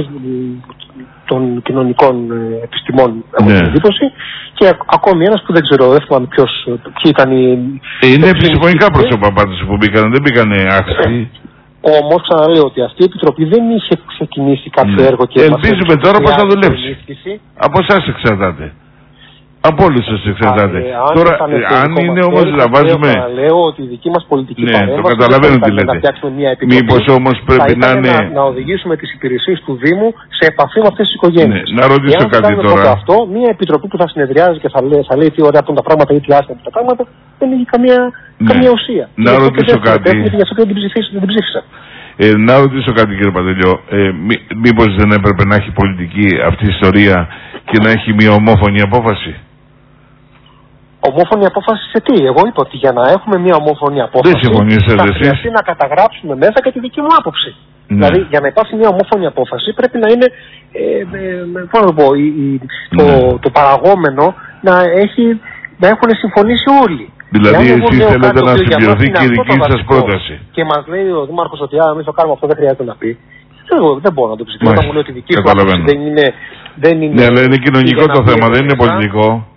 των κοινωνικών ε, επιστημών, από ναι. την εντύπωση, και α, ακόμη ένας που δεν ξέρω, δεν θυμάμαι ποιος, ποιοι ήταν οι... Ε, είναι επιστημονικά πρόσωπα πάντως που μπήκαν, δεν μπήκανε άξιοι. Όμως ξαναλέω ότι αυτή η επιτροπή δεν είχε ξεκινήσει κάποιο ναι. έργο και ελπίζουμε τώρα πώς θα δουλέψει. Από εσάς εξαρτάται. Από όλους σας εξαρτάται. Ε, αν τώρα, ε, αν είναι όμως να βάζουμε... Λέω ότι η δική μας πολιτική ναι, παρέμβαση το καταλαβαίνω τι λέτε. Μήπως όμως πρέπει να είναι... Να, να οδηγήσουμε τις υπηρεσίες του Δήμου σε επαφή με αυτές τις οικογένειες. Ναι, να ρωτήσω Εάν κάτι τώρα. Εάν αυτό, μια επιτροπή που θα συνεδριάζει και θα λέει, θα λέει τι ωραία που είναι τα πράγματα ή τι άσχημα τα πράγματα, δεν έχει καμία, ναι. καμία ουσία. Να και ρωτήσω κάτι. Γι' αυτό δεν την ψήφισα. Ε, να ρωτήσω κάτι κύριε Παντελιό, ε, μή, μήπως δεν έπρεπε να έχει πολιτική αυτή η ιστορία και να έχει μια ομόφωνη απόφαση? Ομόφωνη απόφαση σε τι? Εγώ είπα ότι για να έχουμε μια ομόφωνη απόφαση δεν συμφωνήσατε θα χρειαστεί να καταγράψουμε μέσα και τη δική μου άποψη. Ναι. Δηλαδή για να υπάρξει μια ομόφωνη απόφαση πρέπει να είναι ε, ε, πώς να το, πω, η, η, ναι. το, το παραγόμενο να, έχει, να έχουν συμφωνήσει όλοι. Δηλαδή εσείς θέλετε να συμπληρωθεί και η δική σας πρόταση. Και μας λέει ο Δήμαρχος ότι αν εμείς το κάνουμε αυτό δεν χρειάζεται να πει. Εγώ δεν μπορώ να το ψηφίσω. Όταν μου λέει ότι η δική σου άποψη δεν είναι... Δεν είναι ναι, αλλά είναι κοινωνικό το θέμα, δεν είναι πολιτικό.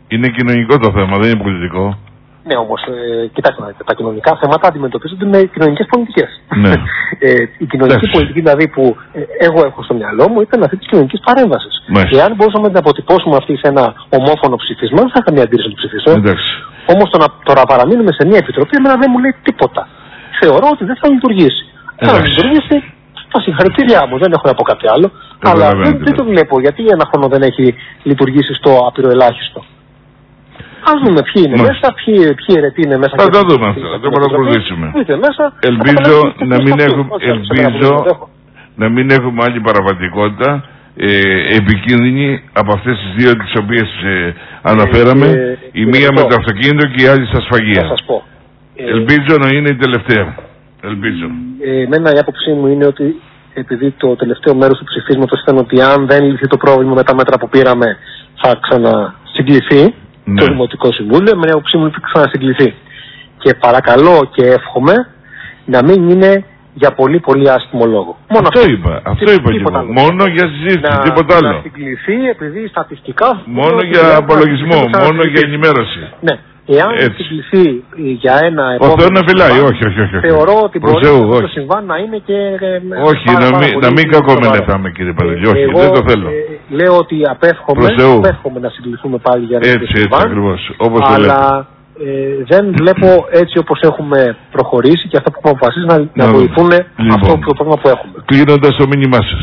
Είναι κοινωνικό το θέμα, δεν είναι πολιτικό. Ναι, όμως, ε, κοιτάξτε, τα κοινωνικά θέματα αντιμετωπίζονται με κοινωνικές πολιτικές. Ναι. ε, η κοινωνική Λες. πολιτική, δηλαδή, που ε, εγώ έχω στο μυαλό μου, ήταν αυτή της κοινωνικής παρέμβασης. Εάν μπορούσαμε να την αποτυπώσουμε αυτή σε ένα ομόφωνο ψήφισμα, δεν θα είχα μια αντίρρηση του ψηφίσω. Όμως το να, το να παραμείνουμε σε μια επιτροπή, εμένα δεν μου λέει τίποτα. Θεωρώ ότι δεν θα λειτουργήσει. Θα λειτουργήσει, τα συγχαρητήριά μου, δεν έχω να πω κάτι άλλο. Ε, αλλά δεν, δεν το βλέπω, γιατί ένα χρόνο δεν έχει λειτουργήσει στο απειροελάχιστο. Ας δούμε ποιοι είναι Μα. μέσα, ποιοι, ποιοι αιρετοί είναι μέσα. Θα τα δούμε αυτά, θα το παρακολουθήσουμε. Ελπίζω να μην έχουμε, ελπίζω να μην έχουμε άλλη παραβατικότητα ε, επικίνδυνη από αυτές τις δύο τις οποίες ε, αναφέραμε. Ε, ε, η μία με το αυτοκίνητο και η άλλη στα σφαγεία. Θα σας πω. Ελπίζω να είναι η τελευταία. Ελπίζω. Ε, εμένα η άποψή μου είναι ότι επειδή το τελευταίο μέρος του ψηφίσματος ήταν ότι αν δεν λυθεί το πρόβλημα με τα μέτρα που πήραμε θα ξανασυγκληθεί. Ναι. Το Δημοτικό Συμβούλιο, με την άποψή μου θα ξανασυγκληθεί. Και παρακαλώ και εύχομαι να μην είναι για πολύ πολύ άσχημο λόγο. Μόνο αυτό, αυτό είπα. Αυτό είπα και εγώ. Μόνο για συζήτηση, να, τίποτα άλλο. Να συγκληθεί επειδή στατιστικά. Μόνο για απολογισμό, μόνο για ενημέρωση. Ναι. Εάν συγκληθεί για ένα επόμενο. Ο Θεός να φυλάει, όχι, όχι, όχι. Θεωρώ ότι μπορεί να το συμβάν να είναι και. Όχι, να μην, να μην κακομελετάμε, κύριε Παντελή. Όχι, εγώ, δεν το θέλω. Ε, λέω ότι απέφχομαι, απέφχομαι να συγκληθούμε πάλι για να έτσι, έτσι, έτσι ακριβώς. Όπως το αλλά ε, δεν βλέπω έτσι όπως έχουμε προχωρήσει και αυτά που έχουμε αποφασίσει να, να, να βοηθούν λοιπόν, αυτό το πρόβλημα που έχουμε. Κλείνοντας το μήνυμά σας.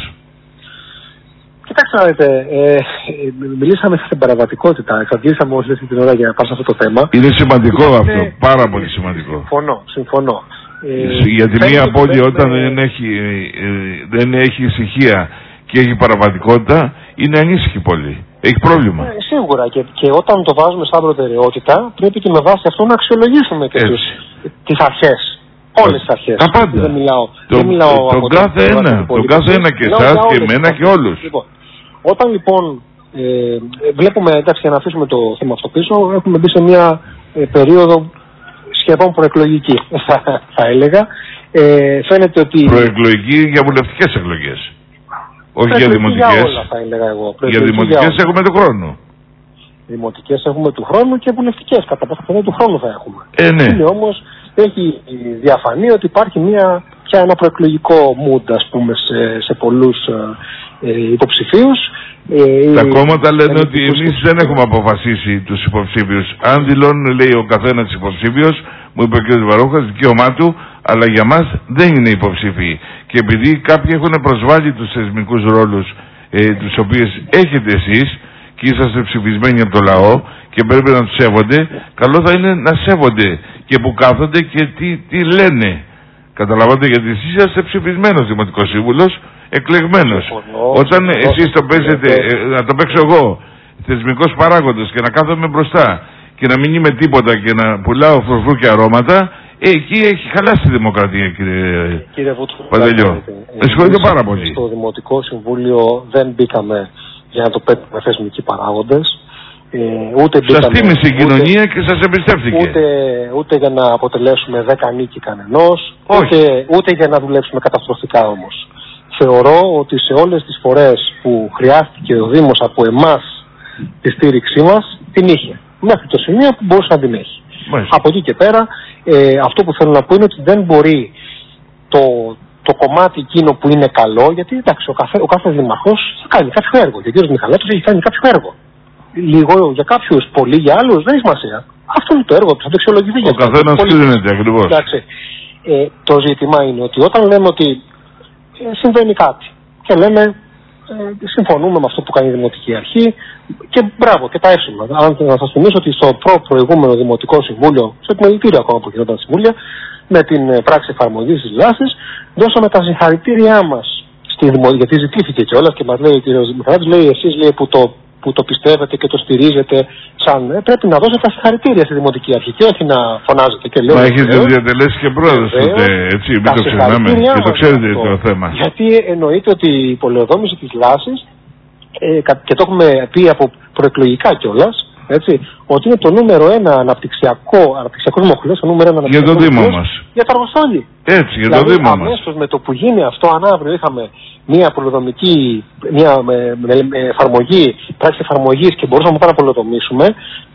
Κοιτάξτε να δείτε, ε, μιλήσαμε στην παραβατικότητα, εξαντλήσαμε όσοι την ώρα για να πάμε σε αυτό το θέμα. Είναι σημαντικό είναι, αυτό, πάρα πολύ σημαντικό. Συμφωνώ, συμφωνώ. Ε, Γιατί μία πόλη όταν ε, δεν, έχει, ε, δεν έχει ησυχία και έχει παραβατικότητα, είναι ανήσυχη πόλη. Έχει πρόβλημα. Ε, σίγουρα και, και όταν το βάζουμε σαν προτεραιότητα, πρέπει και με βάση αυτό να αξιολογήσουμε και τους, τις αρχές. Όλες τις αρχές. Τα πάντα. Δεν μιλάω, το, δεν μιλάω το, τον κάθε ένα, τον κάθε ένα και εσάς και εμένα και όλους. Λοιπόν, όταν λοιπόν ε, βλέπουμε, εντάξει, για να αφήσουμε το θέμα αυτό πίσω, έχουμε μπει σε μια ε, περίοδο σχεδόν προεκλογική, θα, θα έλεγα. Ε, φαίνεται ότι... Προεκλογική για βουλευτικές εκλογές. Όχι για δημοτικές. Για όλα, θα έλεγα εγώ. Για δημοτικές για έχουμε του χρόνου. Δημοτικές έχουμε του χρόνου και βουλευτικές κατά πάσα πιθανότητα του χρόνου θα έχουμε. Ε, ναι. Είναι όμως, έχει διαφανεί ότι υπάρχει μια, πια ένα προεκλογικό mood, ας πούμε, σε, σε πολλούς ε, υποψηφίους. Ε, Τα κόμματα λένε ότι εμείς δεν έχουμε αποφασίσει τους υποψήφιους. Αν δηλώνουν, λέει ο καθένας υποψήφιος, μου είπε ο κ. Βαρόχας, δικαίωμά του, αλλά για μας δεν είναι υποψήφιοι. Και επειδή κάποιοι έχουν προσβάλει τους θεσμικούς ρόλους ε, τους οποίους έχετε εσείς και είσαστε ψηφισμένοι από το λαό και πρέπει να τους σέβονται, καλό θα είναι να σέβονται και που κάθονται και τι, τι λένε. Καταλαβαίνετε, γιατί εσείς είσαστε ψηφισμένος Δημοτικός Σύμβουλος, εκλεγμένος. Όταν εσείς το παίζετε, ε, να το παίξω εγώ, θεσμικός παράγοντας και να κάθομαι μπροστά και να μην είμαι τίποτα και να πουλάω φρουφρού και αρώματα, ε, εκεί έχει χαλάσει τη δημοκρατία, κύριε, κύριε Παντελιό. Με συγχωρείτε πάρα πολύ. Στο Δημοτικό Συμβούλιο δεν μπήκαμε για να το πέτουμε θεσμικοί παράγοντες. Ε, ούτε σας τίμησε η κοινωνία ούτε, και σας εμπιστεύτηκε. Ούτε, ούτε για να αποτελέσουμε δέκα νίκη κανενός, ούτε, ούτε για να δουλέψουμε καταστροφικά όμως. Θεωρώ ότι σε όλες τις φορές που χρειάστηκε ο Δήμος από εμάς τη στήριξή μας, την είχε. Μέχρι το σημείο που μπορούσε να την έχει. Μάλιστα. Από εκεί και πέρα, ε, αυτό που θέλω να πω είναι ότι δεν μπορεί το, το κομμάτι εκείνο που είναι καλό, γιατί εντάξει, ο κάθε, ο κάθε δήμαρχος θα κάνει κάποιο έργο. Και ο κ. Μιχαλάτος έχει κάνει κάποιο έργο. Λίγο για κάποιους, πολύ για άλλους, δεν έχει σημασία. Αυτό είναι το έργο που θα το αξιολογηθεί. Ο καθένας κρίνεται ακριβώς. Ε, το ζήτημα είναι ότι όταν λέμε ότι ε, συμβαίνει κάτι και λέμε ε, συμφωνούμε με αυτό που κάνει η Δημοτική Αρχή και μπράβο και τα εύσημα. Αν να σας θυμίσω ότι στο προ προηγούμενο Δημοτικό Συμβούλιο, στο επιμελητήριο ακόμα που γινόταν συμβούλια, με την πράξη εφαρμογής της δράσης, δώσαμε τα συγχαρητήριά μας στη Δημοτική, γιατί ζητήθηκε κιόλας και μας λέει ο κ. Μιχαλάτης, λέει εσείς λέει, που το που το πιστεύετε και το στηρίζετε σαν ε, πρέπει να δώσετε τα συγχαρητήρια στη Δημοτική Αρχή και όχι να φωνάζετε και λέω. Μα έχετε διατελέσει και πρόεδρος τότε, έτσι, μην το ξεχνάμε και το ξέρετε το, το θέμα. Γιατί εννοείται ότι η πολεοδόμηση της Λάσης ε, και το έχουμε πει από προεκλογικά κιόλας, έτσι, ότι είναι το νούμερο ένα αναπτυξιακό, αναπτυξιακό μοχλός, το νούμερο ένα αναπτυξιακό για το Δήμο μας. Για τα Αργοστόλη. Έτσι, για δηλαδή, το Δήμο μας. Αμέσως με το που γίνει αυτό, αν αύριο είχαμε μια πολεοδομική, μια με, με, με εφαρμογή, πράξη εφαρμογής και μπορούσαμε να πολεοδομήσουμε,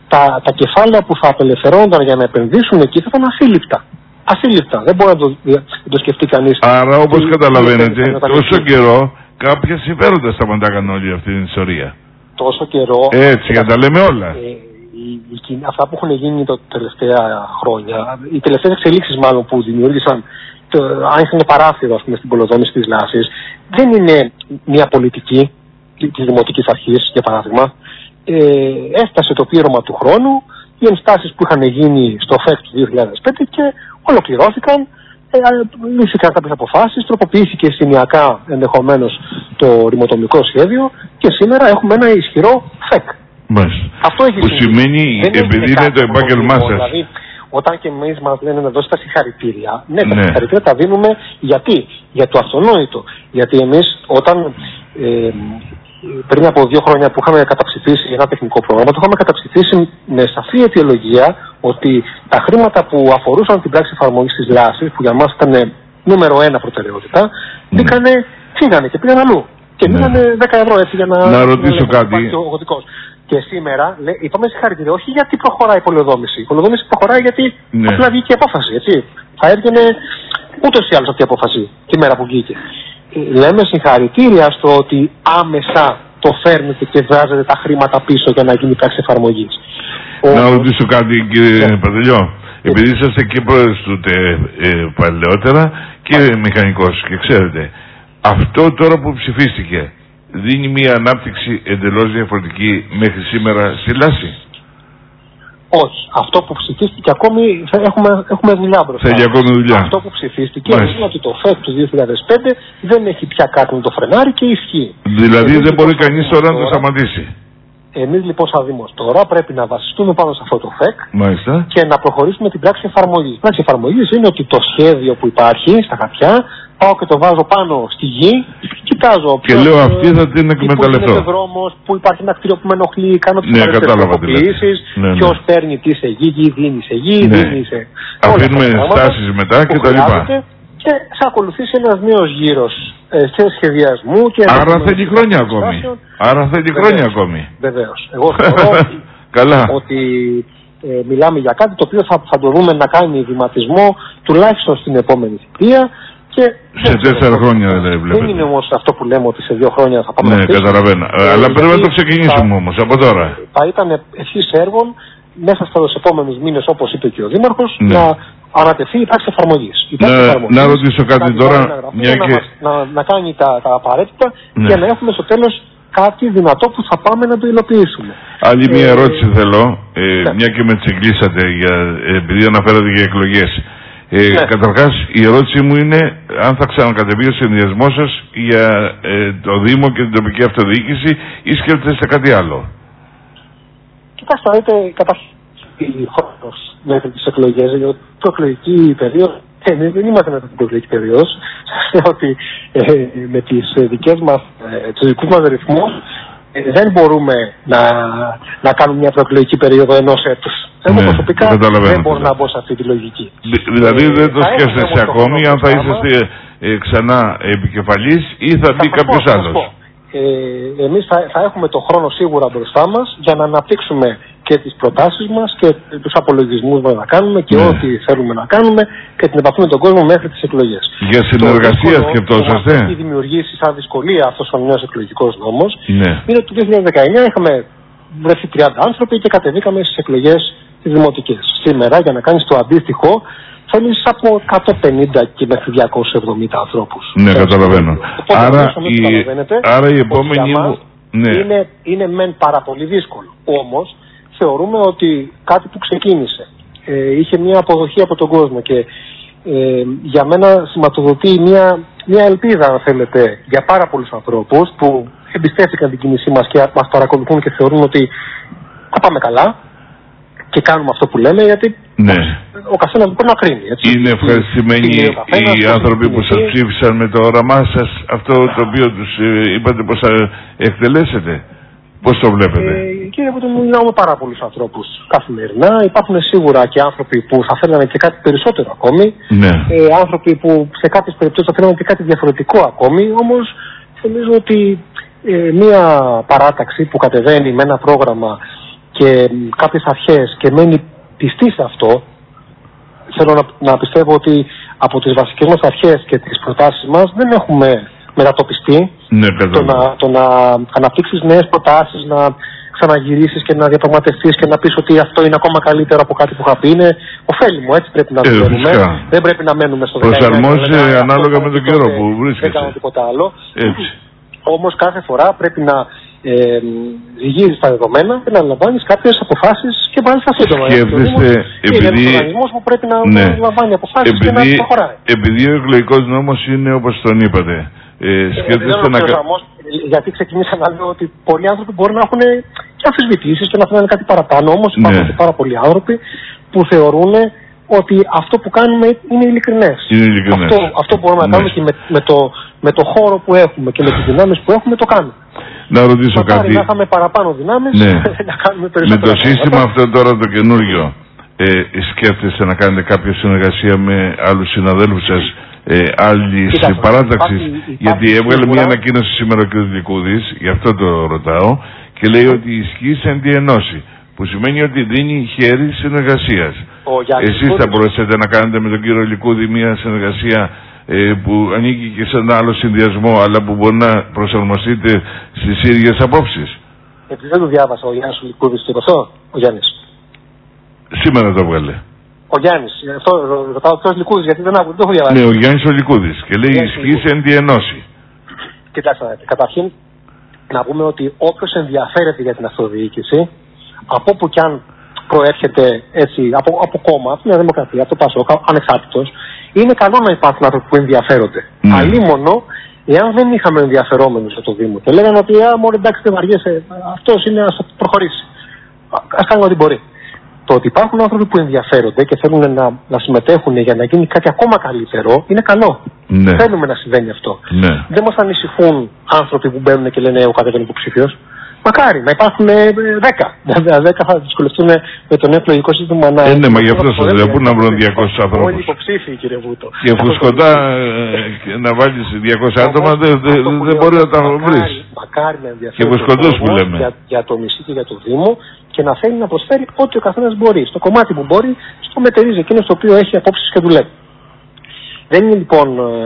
τα, τα κεφάλαια που θα απελευθερώνονταν για να επενδύσουν εκεί θα ήταν ασύλληπτα. Ασύλληπτα. Δεν μπορεί να το, να το σκεφτεί κανείς. Άρα, όπως καταλαβαίνετε, τόσο καιρό κάποια συμφέροντα σταματάγαν όλη αυτή την ιστορία. Τόσο καιρό. Έτσι, για να τα λέμε όλα. Ε, οι, οι, αυτά που έχουν γίνει τα τελευταία χρόνια, οι τελευταίες εξελίξεις μάλλον που δημιούργησαν, το, άνοιξαν παράθυρο ας πούμε, στην πολεοδόμηση της Λάσης, δεν είναι μια πολιτική της Δημοτικής Αρχής, για παράδειγμα. Ε, έφτασε το πλήρωμα του χρόνου, οι ενστάσεις που είχαν γίνει στο ΦΕΚ του δύο χιλιάδες πέντε και ολοκληρώθηκαν, ε, λύθηκαν κάποιες αποφάσεις, τροποποιήθηκε σημειακά ενδεχομένως το ρημοτομικό σχέδιο και σήμερα έχουμε ένα ισχυρό ΦΕΚ. Μάλιστα. Αυτό έχει που σημαίνει, δεν επειδή είναι το επάγγελμά σας. Δηλαδή, όταν και εμείς μας λένε να δώσει τα συγχαρητήρια, ναι, ναι, τα συγχαρητήρια τα δίνουμε γιατί, για το αυτονόητο. Γιατί εμείς όταν ε, πριν από δύο χρόνια που είχαμε καταψηφίσει ένα τεχνικό πρόγραμμα, το είχαμε καταψηφίσει με σαφή αιτιολογία ότι τα χρήματα που αφορούσαν την πράξη εφαρμογής της Λάσης, που για μας ήταν νούμερο ένα προτεραιότητα, ναι, μπήκανε, φύγανε και πήγαν αλλού. Και ναι, μείνανε δέκα ευρώ έτσι για να, να ρωτήσω να κάτι. Και σήμερα λέ, είπαμε συγχαρητήρια, όχι γιατί προχωράει η πολεοδόμηση. Η πολεοδόμηση προχωράει γιατί ναι, απλά βγήκε η απόφαση. Έτσι. Θα έβγαινε ούτως ή άλλως αυτή η απόφαση τη μέρα που βγήκε. Λέμε συγχαρητήρια στο ότι άμεσα το φέρνετε και βγάζετε τα χρήματα πίσω για να γίνει πράξη εφαρμογής. Να ρωτήσω κάτι, κύριε yeah. Παντελιό. Επειδή είσαστε και πρόεδρος του ΤΕ ε, παλαιότερα και yeah. μηχανικός και ξέρετε, αυτό τώρα που ψηφίστηκε δίνει μια ανάπτυξη εντελώς διαφορετική μέχρι σήμερα στη Λάση? Όχι. Αυτό που ψηφίστηκε ακόμη έχουμε, έχουμε δουλειά μπροστά. Θέλει ακόμη δουλειά. Αυτό που ψηφίστηκε είναι ότι το ΦΕΚ του δύο χιλιάδες πέντε δεν έχει πια κάτι να το φρενάρει και ισχύει. Δηλαδή εμείς δεν μπορεί λοιπόν, κανείς τώρα να το σταματήσει. Εμείς λοιπόν σαν Δήμος τώρα πρέπει να βασιστούμε πάνω σε αυτό το ΦΕΚ. Μάλιστα. Και να προχωρήσουμε την πράξη εφαρμογής. Η πράξη εφαρμογής είναι ότι το σχέδιο που υπάρχει στα χαρτιά πάω και το βάζω πάνω στη γη, κοιτάζω. Και λέω αυτή θα την εκμεταλλευτώ. Πού είναι δρόμος, πού υπάρχει ένα κτίριο που με ενοχλεί, κάνω τις ναι, τροποποιήσεις, ναι, ναι. ποιος παίρνει τι σε γη, τι δίνει σε γη, ναι. δίνει σε. Αφήνουμε στάσεις μετά και τα λοιπά. Και θα ακολουθήσει ένας νέος γύρος ε, σε σχεδιασμού και. Άρα θέλει χρόνια ακόμη. Άρα θέλει χρόνια ακόμη. Βεβαίως. Εγώ θεωρώ Καλά. ότι ε, μιλάμε για κάτι το οποίο θα, θα το δούμε να κάνει βηματισμό τουλάχιστον στην επόμενη θητεία. Και σε τέσσερα χρόνια δεν βλέπετε. Δεν είναι όμως αυτό που λέμε ότι σε δύο χρόνια θα πάμε. Ναι, καταλαβαίνω. Ε, Αλλά πρέπει να το ξεκινήσουμε όμως από τώρα. Θα ήταν ευχής έργων μέσα στους επόμενους μήνες, όπως είπε και ο Δήμαρχος, ναι, να ανατεθεί η πράξη εφαρμογής. Να, να ρωτήσω κάτι τώρα. Μια και... να, να, να κάνει τα, τα απαραίτητα ναι, για να έχουμε στο τέλος κάτι δυνατό που θα πάμε να το υλοποιήσουμε. Άλλη ε, μια ερώτηση θέλω, ε, ναι, μια και με τσιγκλίσατε, για, επειδή αναφέρατε για εκλογές. Ε, ναι. Καταρχάς η ερώτηση μου είναι αν θα ξανακατεβεί ο συνδυασμός σας για ε, το Δήμο και την τοπική αυτοδιοίκηση ή σκέφτεστε κάτι άλλο? Κοιτάξτε, είτε καταρχήν χρόνος μέχρι τις εκλογές, γιατί η προεκλογική περίοδο, ε, δεν είμαστε μετά την προεκλογική περίοδο, σας λέω ότι ε, με τις δικές μας, ε, τους δικούς μας ρυθμούς ε, δεν μπορούμε να, να κάνουμε μια προεκλογική περίοδο ενός έτους. Εγώ ναι, προσωπικά δεν μπορώ να μπω σε αυτή τη λογική. Δηλαδή ε, δεν το σκέφτεσαι ακόμη αν θα είσαστε ε, ξανά επικεφαλής ή θα μπει κάποιος άλλος? Ε, εμείς θα, θα έχουμε το χρόνο σίγουρα μπροστά μας για να αναπτύξουμε και τις προτάσεις μας και τους απολογισμούς μας να κάνουμε και ναι, ό,τι θέλουμε να κάνουμε και την επαφή με τον κόσμο μέχρι τις εκλογές. Για συνεργασία σκεφτόσαστε? Το έχει δημιουργήσει σαν δυσκολία αυτός ο νέος εκλογικός νόμος. Ναι. Είναι ότι το δύο χιλιάδες δεκαεννιά είχαμε βρεθεί τριάντα άνθρωποι και κατεβήκαμε στις εκλογές τις δημοτικές. Σήμερα για να κάνεις το αντίστοιχο θέλεις από εκατόν πενήντα και μέχρι διακόσιους εβδομήντα ανθρώπους. Ναι, καταλαβαίνω. Άρα η, άρα η επόμενη μου... Ναι, είναι, είναι μεν πάρα πολύ δύσκολο. Όμως θεωρούμε ότι κάτι που ξεκίνησε ε, είχε μια αποδοχή από τον κόσμο και ε, για μένα σηματοδοτεί μια, μια ελπίδα, αν θέλετε, για πάρα πολλούς ανθρώπους που εμπιστεύτηκαν την κίνησή μας και μας παρακολουθούν και θεωρούν ότι θα πάμε καλά και κάνουμε αυτό που λέμε, γιατί ναι, ο καθένας μπορεί να κρίνει. Έτσι. Είναι ευχαριστημένοι οι άνθρωποι που σας ψήφισαν με το όραμά σας, αυτό το οποίο τους ε, είπατε πως θα εκτελέσετε? Πώς το βλέπετε? Ε, κύριε Πούτο, μιλάω με πάρα πολλούς ανθρώπους καθημερινά. Υπάρχουν σίγουρα και άνθρωποι που θα θέλανε και κάτι περισσότερο ακόμη. Ναι. Ε, άνθρωποι που σε κάποιες περιπτώσεις θα θέλανε και κάτι διαφορετικό ακόμη. Όμως νομίζω ότι ε, μια παράταξη που κατεβαίνει με ένα πρόγραμμα και κάποιες αρχές και μένει πιστή σε αυτό, θέλω να, να πιστεύω ότι από τις βασικές μας αρχές και τις προτάσεις μας δεν έχουμε μετατοπιστεί. Ναι, το, να, το να αναπτύξεις νέες προτάσεις, να ξαναγυρίσεις και να διαπραγματευτείς και να πεις ότι αυτό είναι ακόμα καλύτερο από κάτι που είχα πει, είναι ωφέλιμο, έτσι πρέπει να δουλεύουμε. Ε, δεν πρέπει να μένουμε στο δεκαεννιά. Προσαρμόζεσαι ανάλογα με τον καιρό που βρίσκεσαι. Δεν κάνω τίποτα άλλο. Έτσι. Όμως κάθε φορά πρέπει να ε, ζυγίζεις τα δεδομένα και να λαμβάνεις κάποιες αποφάσεις και μάλιστα σύντομα. Σκέφτεστε, επειδή... Είναι ένας που πρέπει να ναι. λαμβάνει αποφάσεις επειδή... και να προχωράει. Επειδή ο εκλογικός νόμος είναι όπως τον είπατε. Ε, σκέφτεστε ε, να... Σαμός, γιατί ξεκινήσα να λέω ότι πολλοί άνθρωποι μπορεί να έχουν και αμφισβητήσεις και να θέλουν κάτι παραπάνω. Όμως υπάρχουν ναι. πάρα πολλοί άνθρωποι που θεωρούν ότι αυτό που κάνουμε είναι ειλικρινές. Είναι ειλικρινές. Αυτό, αυτό μπορούμε ναι. να κάνουμε και με, με, το, με το χώρο που έχουμε και με τις δυνάμεις που έχουμε το κάνουμε. Να ρωτήσω Μακάρι κάτι. να είχαμε παραπάνω δυνάμεις ναι. να κάνουμε περισσότερα. Με το σύστημα αυτό τώρα το καινούργιο, ε, σκέφτεστε να κάνετε κάποια συνεργασία με άλλους συναδέλφους σας, ε, άλλης παράταξης? Γιατί έβγαλε μια ανακοίνωση σήμερα ο κ. Λικούδης, γι' αυτό το ρωτάω, και λέει ότι ισχύει εν τη ενώση, που σημαίνει ότι δίνει χέρι συνεργασίας. Εσείς θα μπορέσετε να κάνετε με τον κύριο Λικούδη μια συνεργασία ε, που ανήκει και σε ένα άλλο συνδυασμό, αλλά που μπορεί να προσαρμοστείτε στις ίδιες απόψεις? Επειδή δεν το διάβασα, ο Γιάννης ο Λικούδης και αυτό, ο Γιάννης. Σήμερα το έβγαλε. Ο Γιάννης, αυτό ρωτάω ποιος Λικούδης, γιατί δεν το έχω διαβάσει. Ναι, ο Γιάννης ο Λικούδης, και λέει ισχύει εν τη ενώση. Κοιτάξτε, καταρχήν να πούμε ότι όποιος ενδιαφέρεται για την αυτοδιοίκηση, από όπου κι αν προέρχεται έτσι, από, από κόμμα, από την Δημοκρατία, από το Πασόκ, ανεξάρτητος, είναι καλό να υπάρχουν άνθρωποι που ενδιαφέρονται. Mm. Αλλήμονο, εάν δεν είχαμε ενδιαφερόμενους από το Δήμο και λέγανε ότι α, μόνο εντάξει δεν βαριέσαι, αυτός είναι, ας προχωρήσει. Ας κάνει ό,τι μπορεί. Το ότι υπάρχουν άνθρωποι που ενδιαφέρονται και θέλουν να, να συμμετέχουν για να γίνει κάτι ακόμα καλύτερο είναι καλό. Ναι. Θέλουμε να συμβαίνει αυτό. Ναι. Δεν μας ανησυχούν άνθρωποι που μπαίνουν και λένε εγώ κατεβαίνω υποψήφιος. Μακάρι να υπάρχουν δέκα. Βέβαια, δέκα θα δυσκολευτούν με τον εκλογικό σύστημα να. Ε, ναι, μα γι' αυτό σας λέω. Πού να βρουν διακόσιους άνθρωπους. Όλοι υποψήφιοι, κύριε Βούτο. Και φουσκωτά να βάλεις διακόσια άτομα δεν δε, δε μπορεί να τα βρεις. Μακάρι να ενδιαφέρει. Και φουσκωτούς που λέμε. Για, για το νησί και για το Δήμο και να θέλει να προσφέρει ό,τι ο καθένας μπορεί. Στο κομμάτι που μπορεί, στο μετερίζει εκείνο το οποίο έχει απόψεις και δουλεύει. Δεν είναι λοιπόν.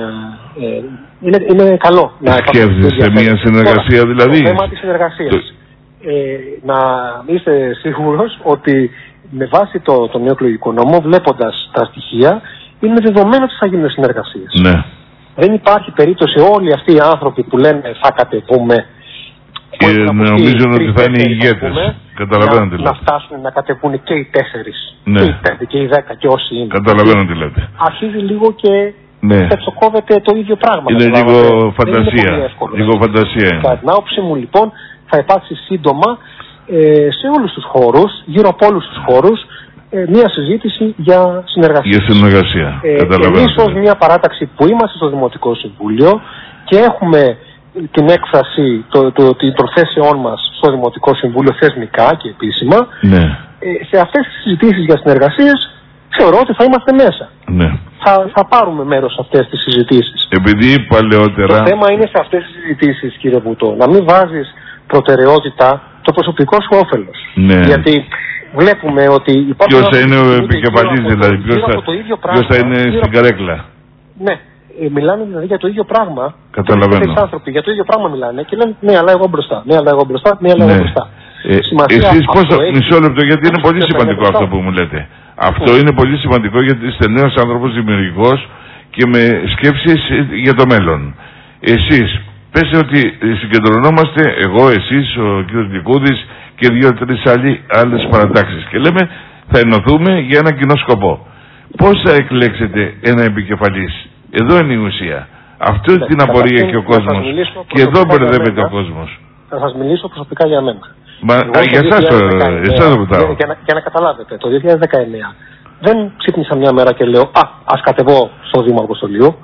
Ε, είναι, είναι καλό να σκέφτεστε μια συνεργασία τώρα, δηλαδή. Το θέμα της συνεργασίας. Το... Ε, να είστε σίγουρος ότι με βάση το, το νέο εκλογικό νόμο, βλέποντας τα στοιχεία, είναι δεδομένο ότι θα γίνουν συνεργασίες. Ναι. Δεν υπάρχει περίπτωση όλοι αυτοί οι άνθρωποι που λένε θα κατεβούμε. Και νομίζω ότι θα είναι οι ηγέτες. Καταλαβαίνω τι λέτε. Να φτάσουν να κατεβούν και οι τέσσερις, ναι. και οι πέντε και οι δέκα και όσοι είναι. Καταλαβαίνω τι λέτε. Αρχίζει λίγο και ναι. ξεψοκόβεται το ίδιο πράγμα. Είναι λίγο φαντασία. Είναι λίγο φαντασία. Κατά την άποψή μου λοιπόν θα υπάρξει σύντομα ε, σε όλους τους χώρους, γύρω από όλους τους χώρους, ε, μια συζήτηση για συνεργασία. Για συνεργασία. Ε, εμείς ως μια παράταξη που είμαστε στο Δημοτικό Συμβούλιο και έχουμε την έκφραση το, το, το, των θέσεών μας στο Δημοτικό Συμβούλιο θεσμικά και επίσημα, ναι. ε, σε αυτές τις συζητήσεις για συνεργασίες θεωρώ ότι θα είμαστε μέσα. Ναι. Θα, θα πάρουμε μέρος σε αυτές τις συζητήσεις. Επειδή παλαιότερα... Το θέμα είναι σε αυτές τις συζητήσεις, κύριε Βουτό, να μην βάζεις προτεραιότητα το προσωπικό σου όφελος. Ναι. Γιατί βλέπουμε ότι υπάρχουν... Ποιος θα είναι ο επικεφαλής δηλαδή, ποιος θα, ποιος θα είναι στην καρέκλα. Ναι, ε, μιλάνε δηλαδή για το ίδιο πράγμα. Καταλαβαίνω. Οι άνθρωποι για το ίδιο πράγμα μιλάνε και λένε ναι, αλλά εγώ μπροστά, ναι, αλλά εγώ μπροστά, ναι, αλλά εγώ μπροστά. Ε, εσείς πώς θα... Μισό λεπτό, γιατί είναι πολύ σημαντικό αυτό που μου λέτε. Αυτό είναι πολύ σημαντικό γιατί είστε νέος άνθρωπος δημιουργικός και με σκέψεις για το μέλλον. Εσείς πέστε ότι συγκεντρωνόμαστε εγώ, εσείς, ο κ. Λικούδης και δύο-τρεις άλλες παρατάξεις και λέμε θα ενωθούμε για ένα κοινό σκοπό. Πώς θα εκλέξετε ένα επικεφαλής? Εδώ είναι η ουσία. Αυτό ναι, την απορία έχει ο κόσμος και εδώ μπερδεύεται ο κόσμος. Θα σας μιλήσω προσωπικά για μένα. Μα α, για εσάς το ρωτάω. Για, για, για να καταλάβετε, το δύο χιλιάδες δεκαεννέα δεν ξύπνησα μια μέρα και λέω «Α, ας κατεβώ στο Δήμο Αργοστολίου,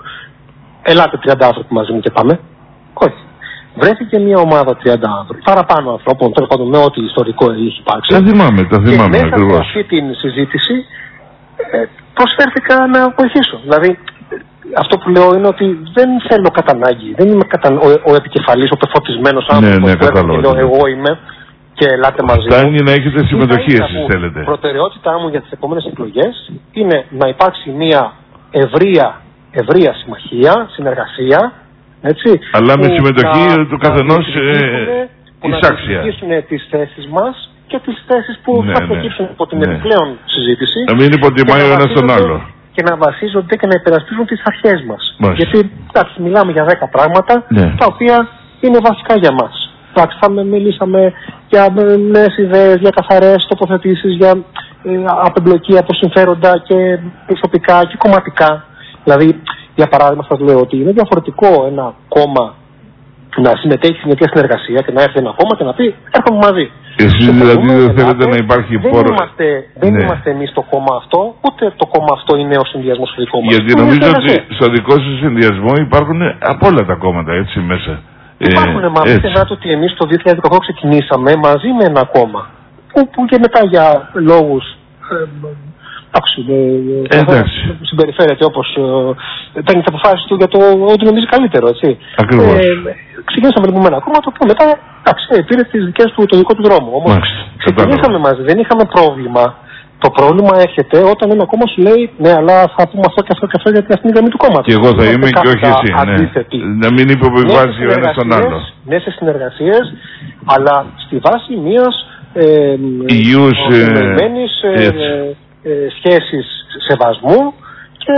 ελάτε τριάντα άνθρωποι μαζί μου και πάμε». Όχι. Βρέθηκε μια ομάδα τριάντα άνθρωποι, παραπάνω ανθρώπων, τέλος πάντων με ό,τι ιστορικό έχει υπάρξει. Τα θυμάμαι, τα θυμάμαι και ακριβώς. μέσα σε αυτή την συζήτηση ε, προσφέρθηκα να βοηθήσω. Δηλαδή, αυτό που λέω είναι ότι δεν θέλω κατά ανάγκη. Δεν είμαι κατα... ο, ο επικεφαλής, ο πεφωτισμένος άνθρωπος ναι, ναι, που έρχεται και λέω εγώ είμαι και ελάτε μαζί. Φτάνει να έχετε συμμετοχή εσείς θέλετε. Η προτεραιότητά μου για τις επόμενες εκλογές είναι να υπάρξει μια ευρεία, ευρεία συμμαχία, συνεργασία. Έτσι, αλλά με συμμετοχή να, του καθενός εισάξια. Να διεκδικήσουν τις θέσεις μας και τις θέσεις που ναι, θα προκύψουν ναι, από την ναι. επιπλέον συζήτηση. Να μην υποτιμάει ο ένας τον άλλο. Και να βασίζονται και να υπερασπίζουν τις αρχές μας. Μάλιστα. Γιατί εντάξει, μιλάμε για δέκα πράγματα ναι. τα οποία είναι βασικά για μας. Εντάξει, θα μιλήσαμε για νέες ιδέες, για καθαρές τοποθετήσεις, για ε, απεμπλοκή από συμφέροντα και προσωπικά και κομματικά. Δηλαδή, για παράδειγμα, σας λέω ότι είναι διαφορετικό ένα κόμμα να συμμετέχει σε μια συνεργασία και να έρθει ένα κόμμα και να πει έρχομαι μαζί. Εσείς δηλαδή δεν θέλετε να υπάρχει πόρο. Δεν είμαστε, δεν ναι. είμαστε εμείς το κόμμα αυτό, ούτε το κόμμα αυτό είναι ο συνδυασμός στο δικό μας. Γιατί νομίζω ότι στο δικό σας συνδυασμό υπάρχουν από όλα τα κόμματα έτσι μέσα. Υπάρχουν, ε, μα μην ξεχνάτε ότι εμείς το δύο χιλιάδες δεκαοκτώ ξεκινήσαμε μαζί με ένα κόμμα. Που, που και μετά για λόγους ε, ε, συμπεριφέρεται όπως ε, παίρνει τις αποφάσεις του για το ότι νομίζει καλύτερο, έτσι. Ακριβώς. Ε, ξεκινήσαμε λοιπόν με ένα κόμμα το οποίο μετά εντάξει, πήρε τις δικές του, το δικό του δρόμο. Όμως ξεκινήσαμε μαζί, δεν είχαμε πρόβλημα. Το πρόβλημα έρχεται όταν ένα κόμμα σου λέει ναι, αλλά θα πούμε αυτό και αυτό και αυτό γιατί αυτή είναι η γραμμή του κόμματος. Και εγώ θα είμαι και όχι εσύ. Ναι. Να μην υποβιβάζει ο ένας τον άλλο. Ναι, σε συνεργασίες, αλλά στη βάση μιας ε, υγιούς ε, ε, ε, σχέσης σεβασμού και.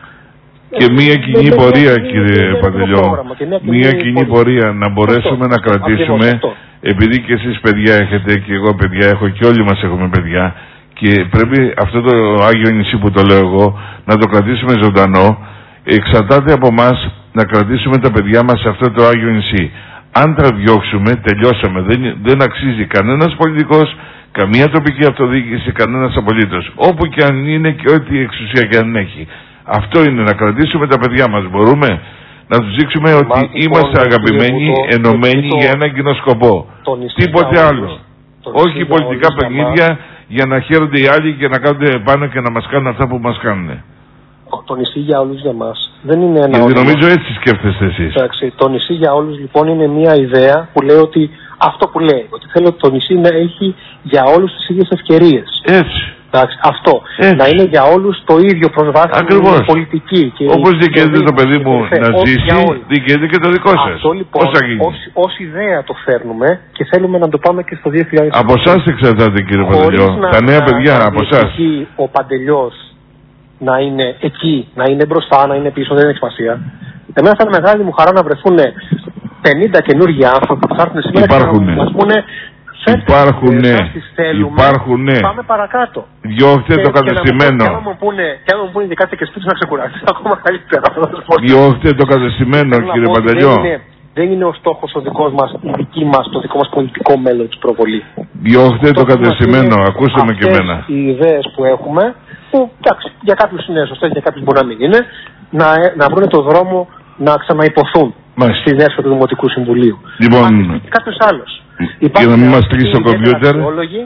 Και μία κοινή πορεία, κύριε Παντελιό. Μία κοινή πορεία να μπορέσουμε να κρατήσουμε, επειδή και εσείς παιδιά έχετε και εγώ παιδιά έχω και όλοι μας έχουμε παιδιά. Και πρέπει αυτό το Άγιο Νησί που το λέω εγώ να το κρατήσουμε ζωντανό. Εξαρτάται από εμάς να κρατήσουμε τα παιδιά μας σε αυτό το Άγιο Νησί. Αν τα διώξουμε, τελειώσαμε. Δεν, δεν αξίζει κανένας πολιτικός, καμία τοπική αυτοδιοίκηση, κανένας απολύτως. Όπου και αν είναι και ό,τι εξουσία και αν έχει. Αυτό είναι να κρατήσουμε τα παιδιά μας. Μπορούμε να τους δείξουμε ότι Μα, είμαστε αγαπημένοι, το, ενωμένοι το, για έναν κοινό σκοπό. Τίποτε άλλο. Όχι πολιτικά παιχνίδια για να χαίρονται οι άλλοι και να κάνουν πάνω και να μας κάνουν αυτά που μας κάνουν. Το νησί για όλους για μας δεν είναι ένα. Γιατί νομίζω έτσι σκέφτεστε εσείς. Εντάξει, το νησί για όλους λοιπόν είναι μια ιδέα που λέει ότι αυτό που λέει, ότι θέλω το νησί να έχει για όλους τις ίδιες ευκαιρίες. Έτσι. Εντάξει, αυτό. Έτσι. Να είναι για όλους το ίδιο προσβάσιμο πολιτική. Όπως δικαιούται το παιδί μου να ζήσει, δικαιούται και το δικό σας. Αυτό λοιπόν, ως ιδέα το φέρνουμε και θέλουμε να το πάμε και στο δύο χιλιάδες είκοσι. Από εσάς εξαρτάται κύριε Παντελιό. Τα νέα παιδιά, από εσάς. Ο Παντελιός να είναι εκεί, να είναι μπροστά, να είναι πίσω, δεν έχει σημασία. Εμένα θα είναι μεγάλη μου χαρά να βρεθούν πενήντα καινούργιοι άνθρωποι που θα έρθουν σήμερα και να μας πούνε Υπάρχουνε, υπάρχουνε. Πάμε παρακάτω. Διώχτε το κατεστημένο. Και αν μου πούνε, και αν μου πούνε κάτσε και σπίτι να ξεκουράσει, ακόμα καλύτερα. Διώχτε το κατεστημένο, κύριε Παντελιό. Δεν είναι ο στόχος ο δικός μας, η δική μας, το δικό μας πολιτικό μέλλον της προβολή. Διώχτε το κατεστημένο, ακούστε με και εμένα. Οι ιδέες που έχουμε, που εντάξει, για κάποιους είναι σωστές, για κάποιους μπορεί να μην είναι, να, να βρουν το δρόμο να ξαναϋποθούν στη δέσπο του Δημοτικού Συμβουλίου. Λοιπόν, κάποιος άλλος. Και να μην μας τρίσει το κομπιούτερ.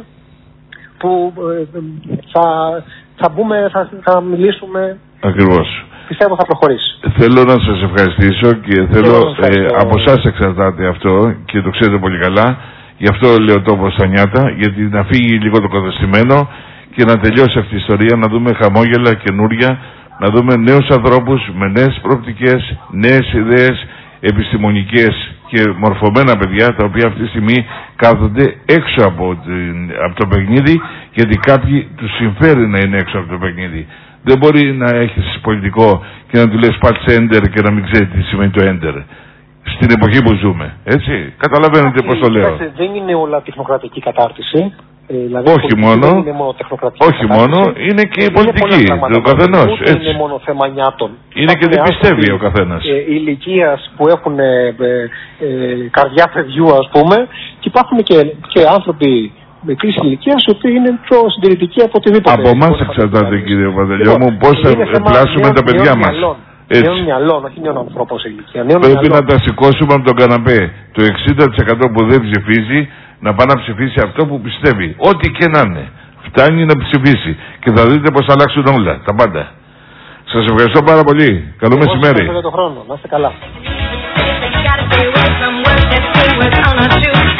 Που ε, θα, θα μπούμε, θα, θα μιλήσουμε. Ακριβώς. Πιστεύω θα προχωρήσει. Θέλω να σας ευχαριστήσω και θέλω, ε, από εσάς εξαρτάται αυτό και το ξέρετε πολύ καλά. Γι' αυτό λέω τόπο στα νιάτα, γιατί να φύγει λίγο το κατεστημένο και να τελειώσει αυτή η ιστορία, να δούμε χαμόγελα καινούρια, να δούμε νέους ανθρώπους με νέες προοπτικές, νέες ιδέες, επιστημονικές και μορφωμένα παιδιά, τα οποία αυτή τη στιγμή κάθονται έξω από, την, από το παιχνίδι, γιατί κάποιοι τους συμφέρει να είναι έξω από το παιχνίδι. Δεν μπορεί να έχεις πολιτικό και να του λες πάτσε έντερ και να μην ξέρει τι σημαίνει το έντερ. Στην εποχή που ζούμε. Έτσι. Καταλαβαίνετε πώς το λέω. Δεν είναι όλα τεχνοκρατική κατάρτιση. Ε, δηλαδή όχι μόνο, είναι μόνο όχι μόνο, είναι και η πολιτική του καθενός. Δεν είναι μόνο θέμα νιάτων. Είναι και τι πιστεύει ο καθένας. Ε, ηλικίας που έχουν ε, ε, καρδιά παιδιού, ας πούμε, και υπάρχουν και, και άνθρωποι μικρής ηλικίας οι οποίοι είναι πιο συντηρητικοί από οτιδήποτε. Από εμάς εξαρτάται, κύριε Παντελιό μου, πώς θα πλάσουμε τα παιδιά μας. Νέων μυαλών, όχι νέων ανθρώπων σε ηλικία. Πρέπει να τα σηκώσουμε από τον καναπέ. Το εξήντα τοις εκατό που δεν ψηφίζει να πάει να ψηφίσει αυτό που πιστεύει. Ό,τι και να είναι. Φτάνει να ψηφίσει. Και θα δείτε πως θα αλλάξουν όλα. Τα πάντα. Σας ευχαριστώ πάρα πολύ. Καλό μεσημέρι. Ευχαριστώ για τον χρόνο. Να είστε καλά.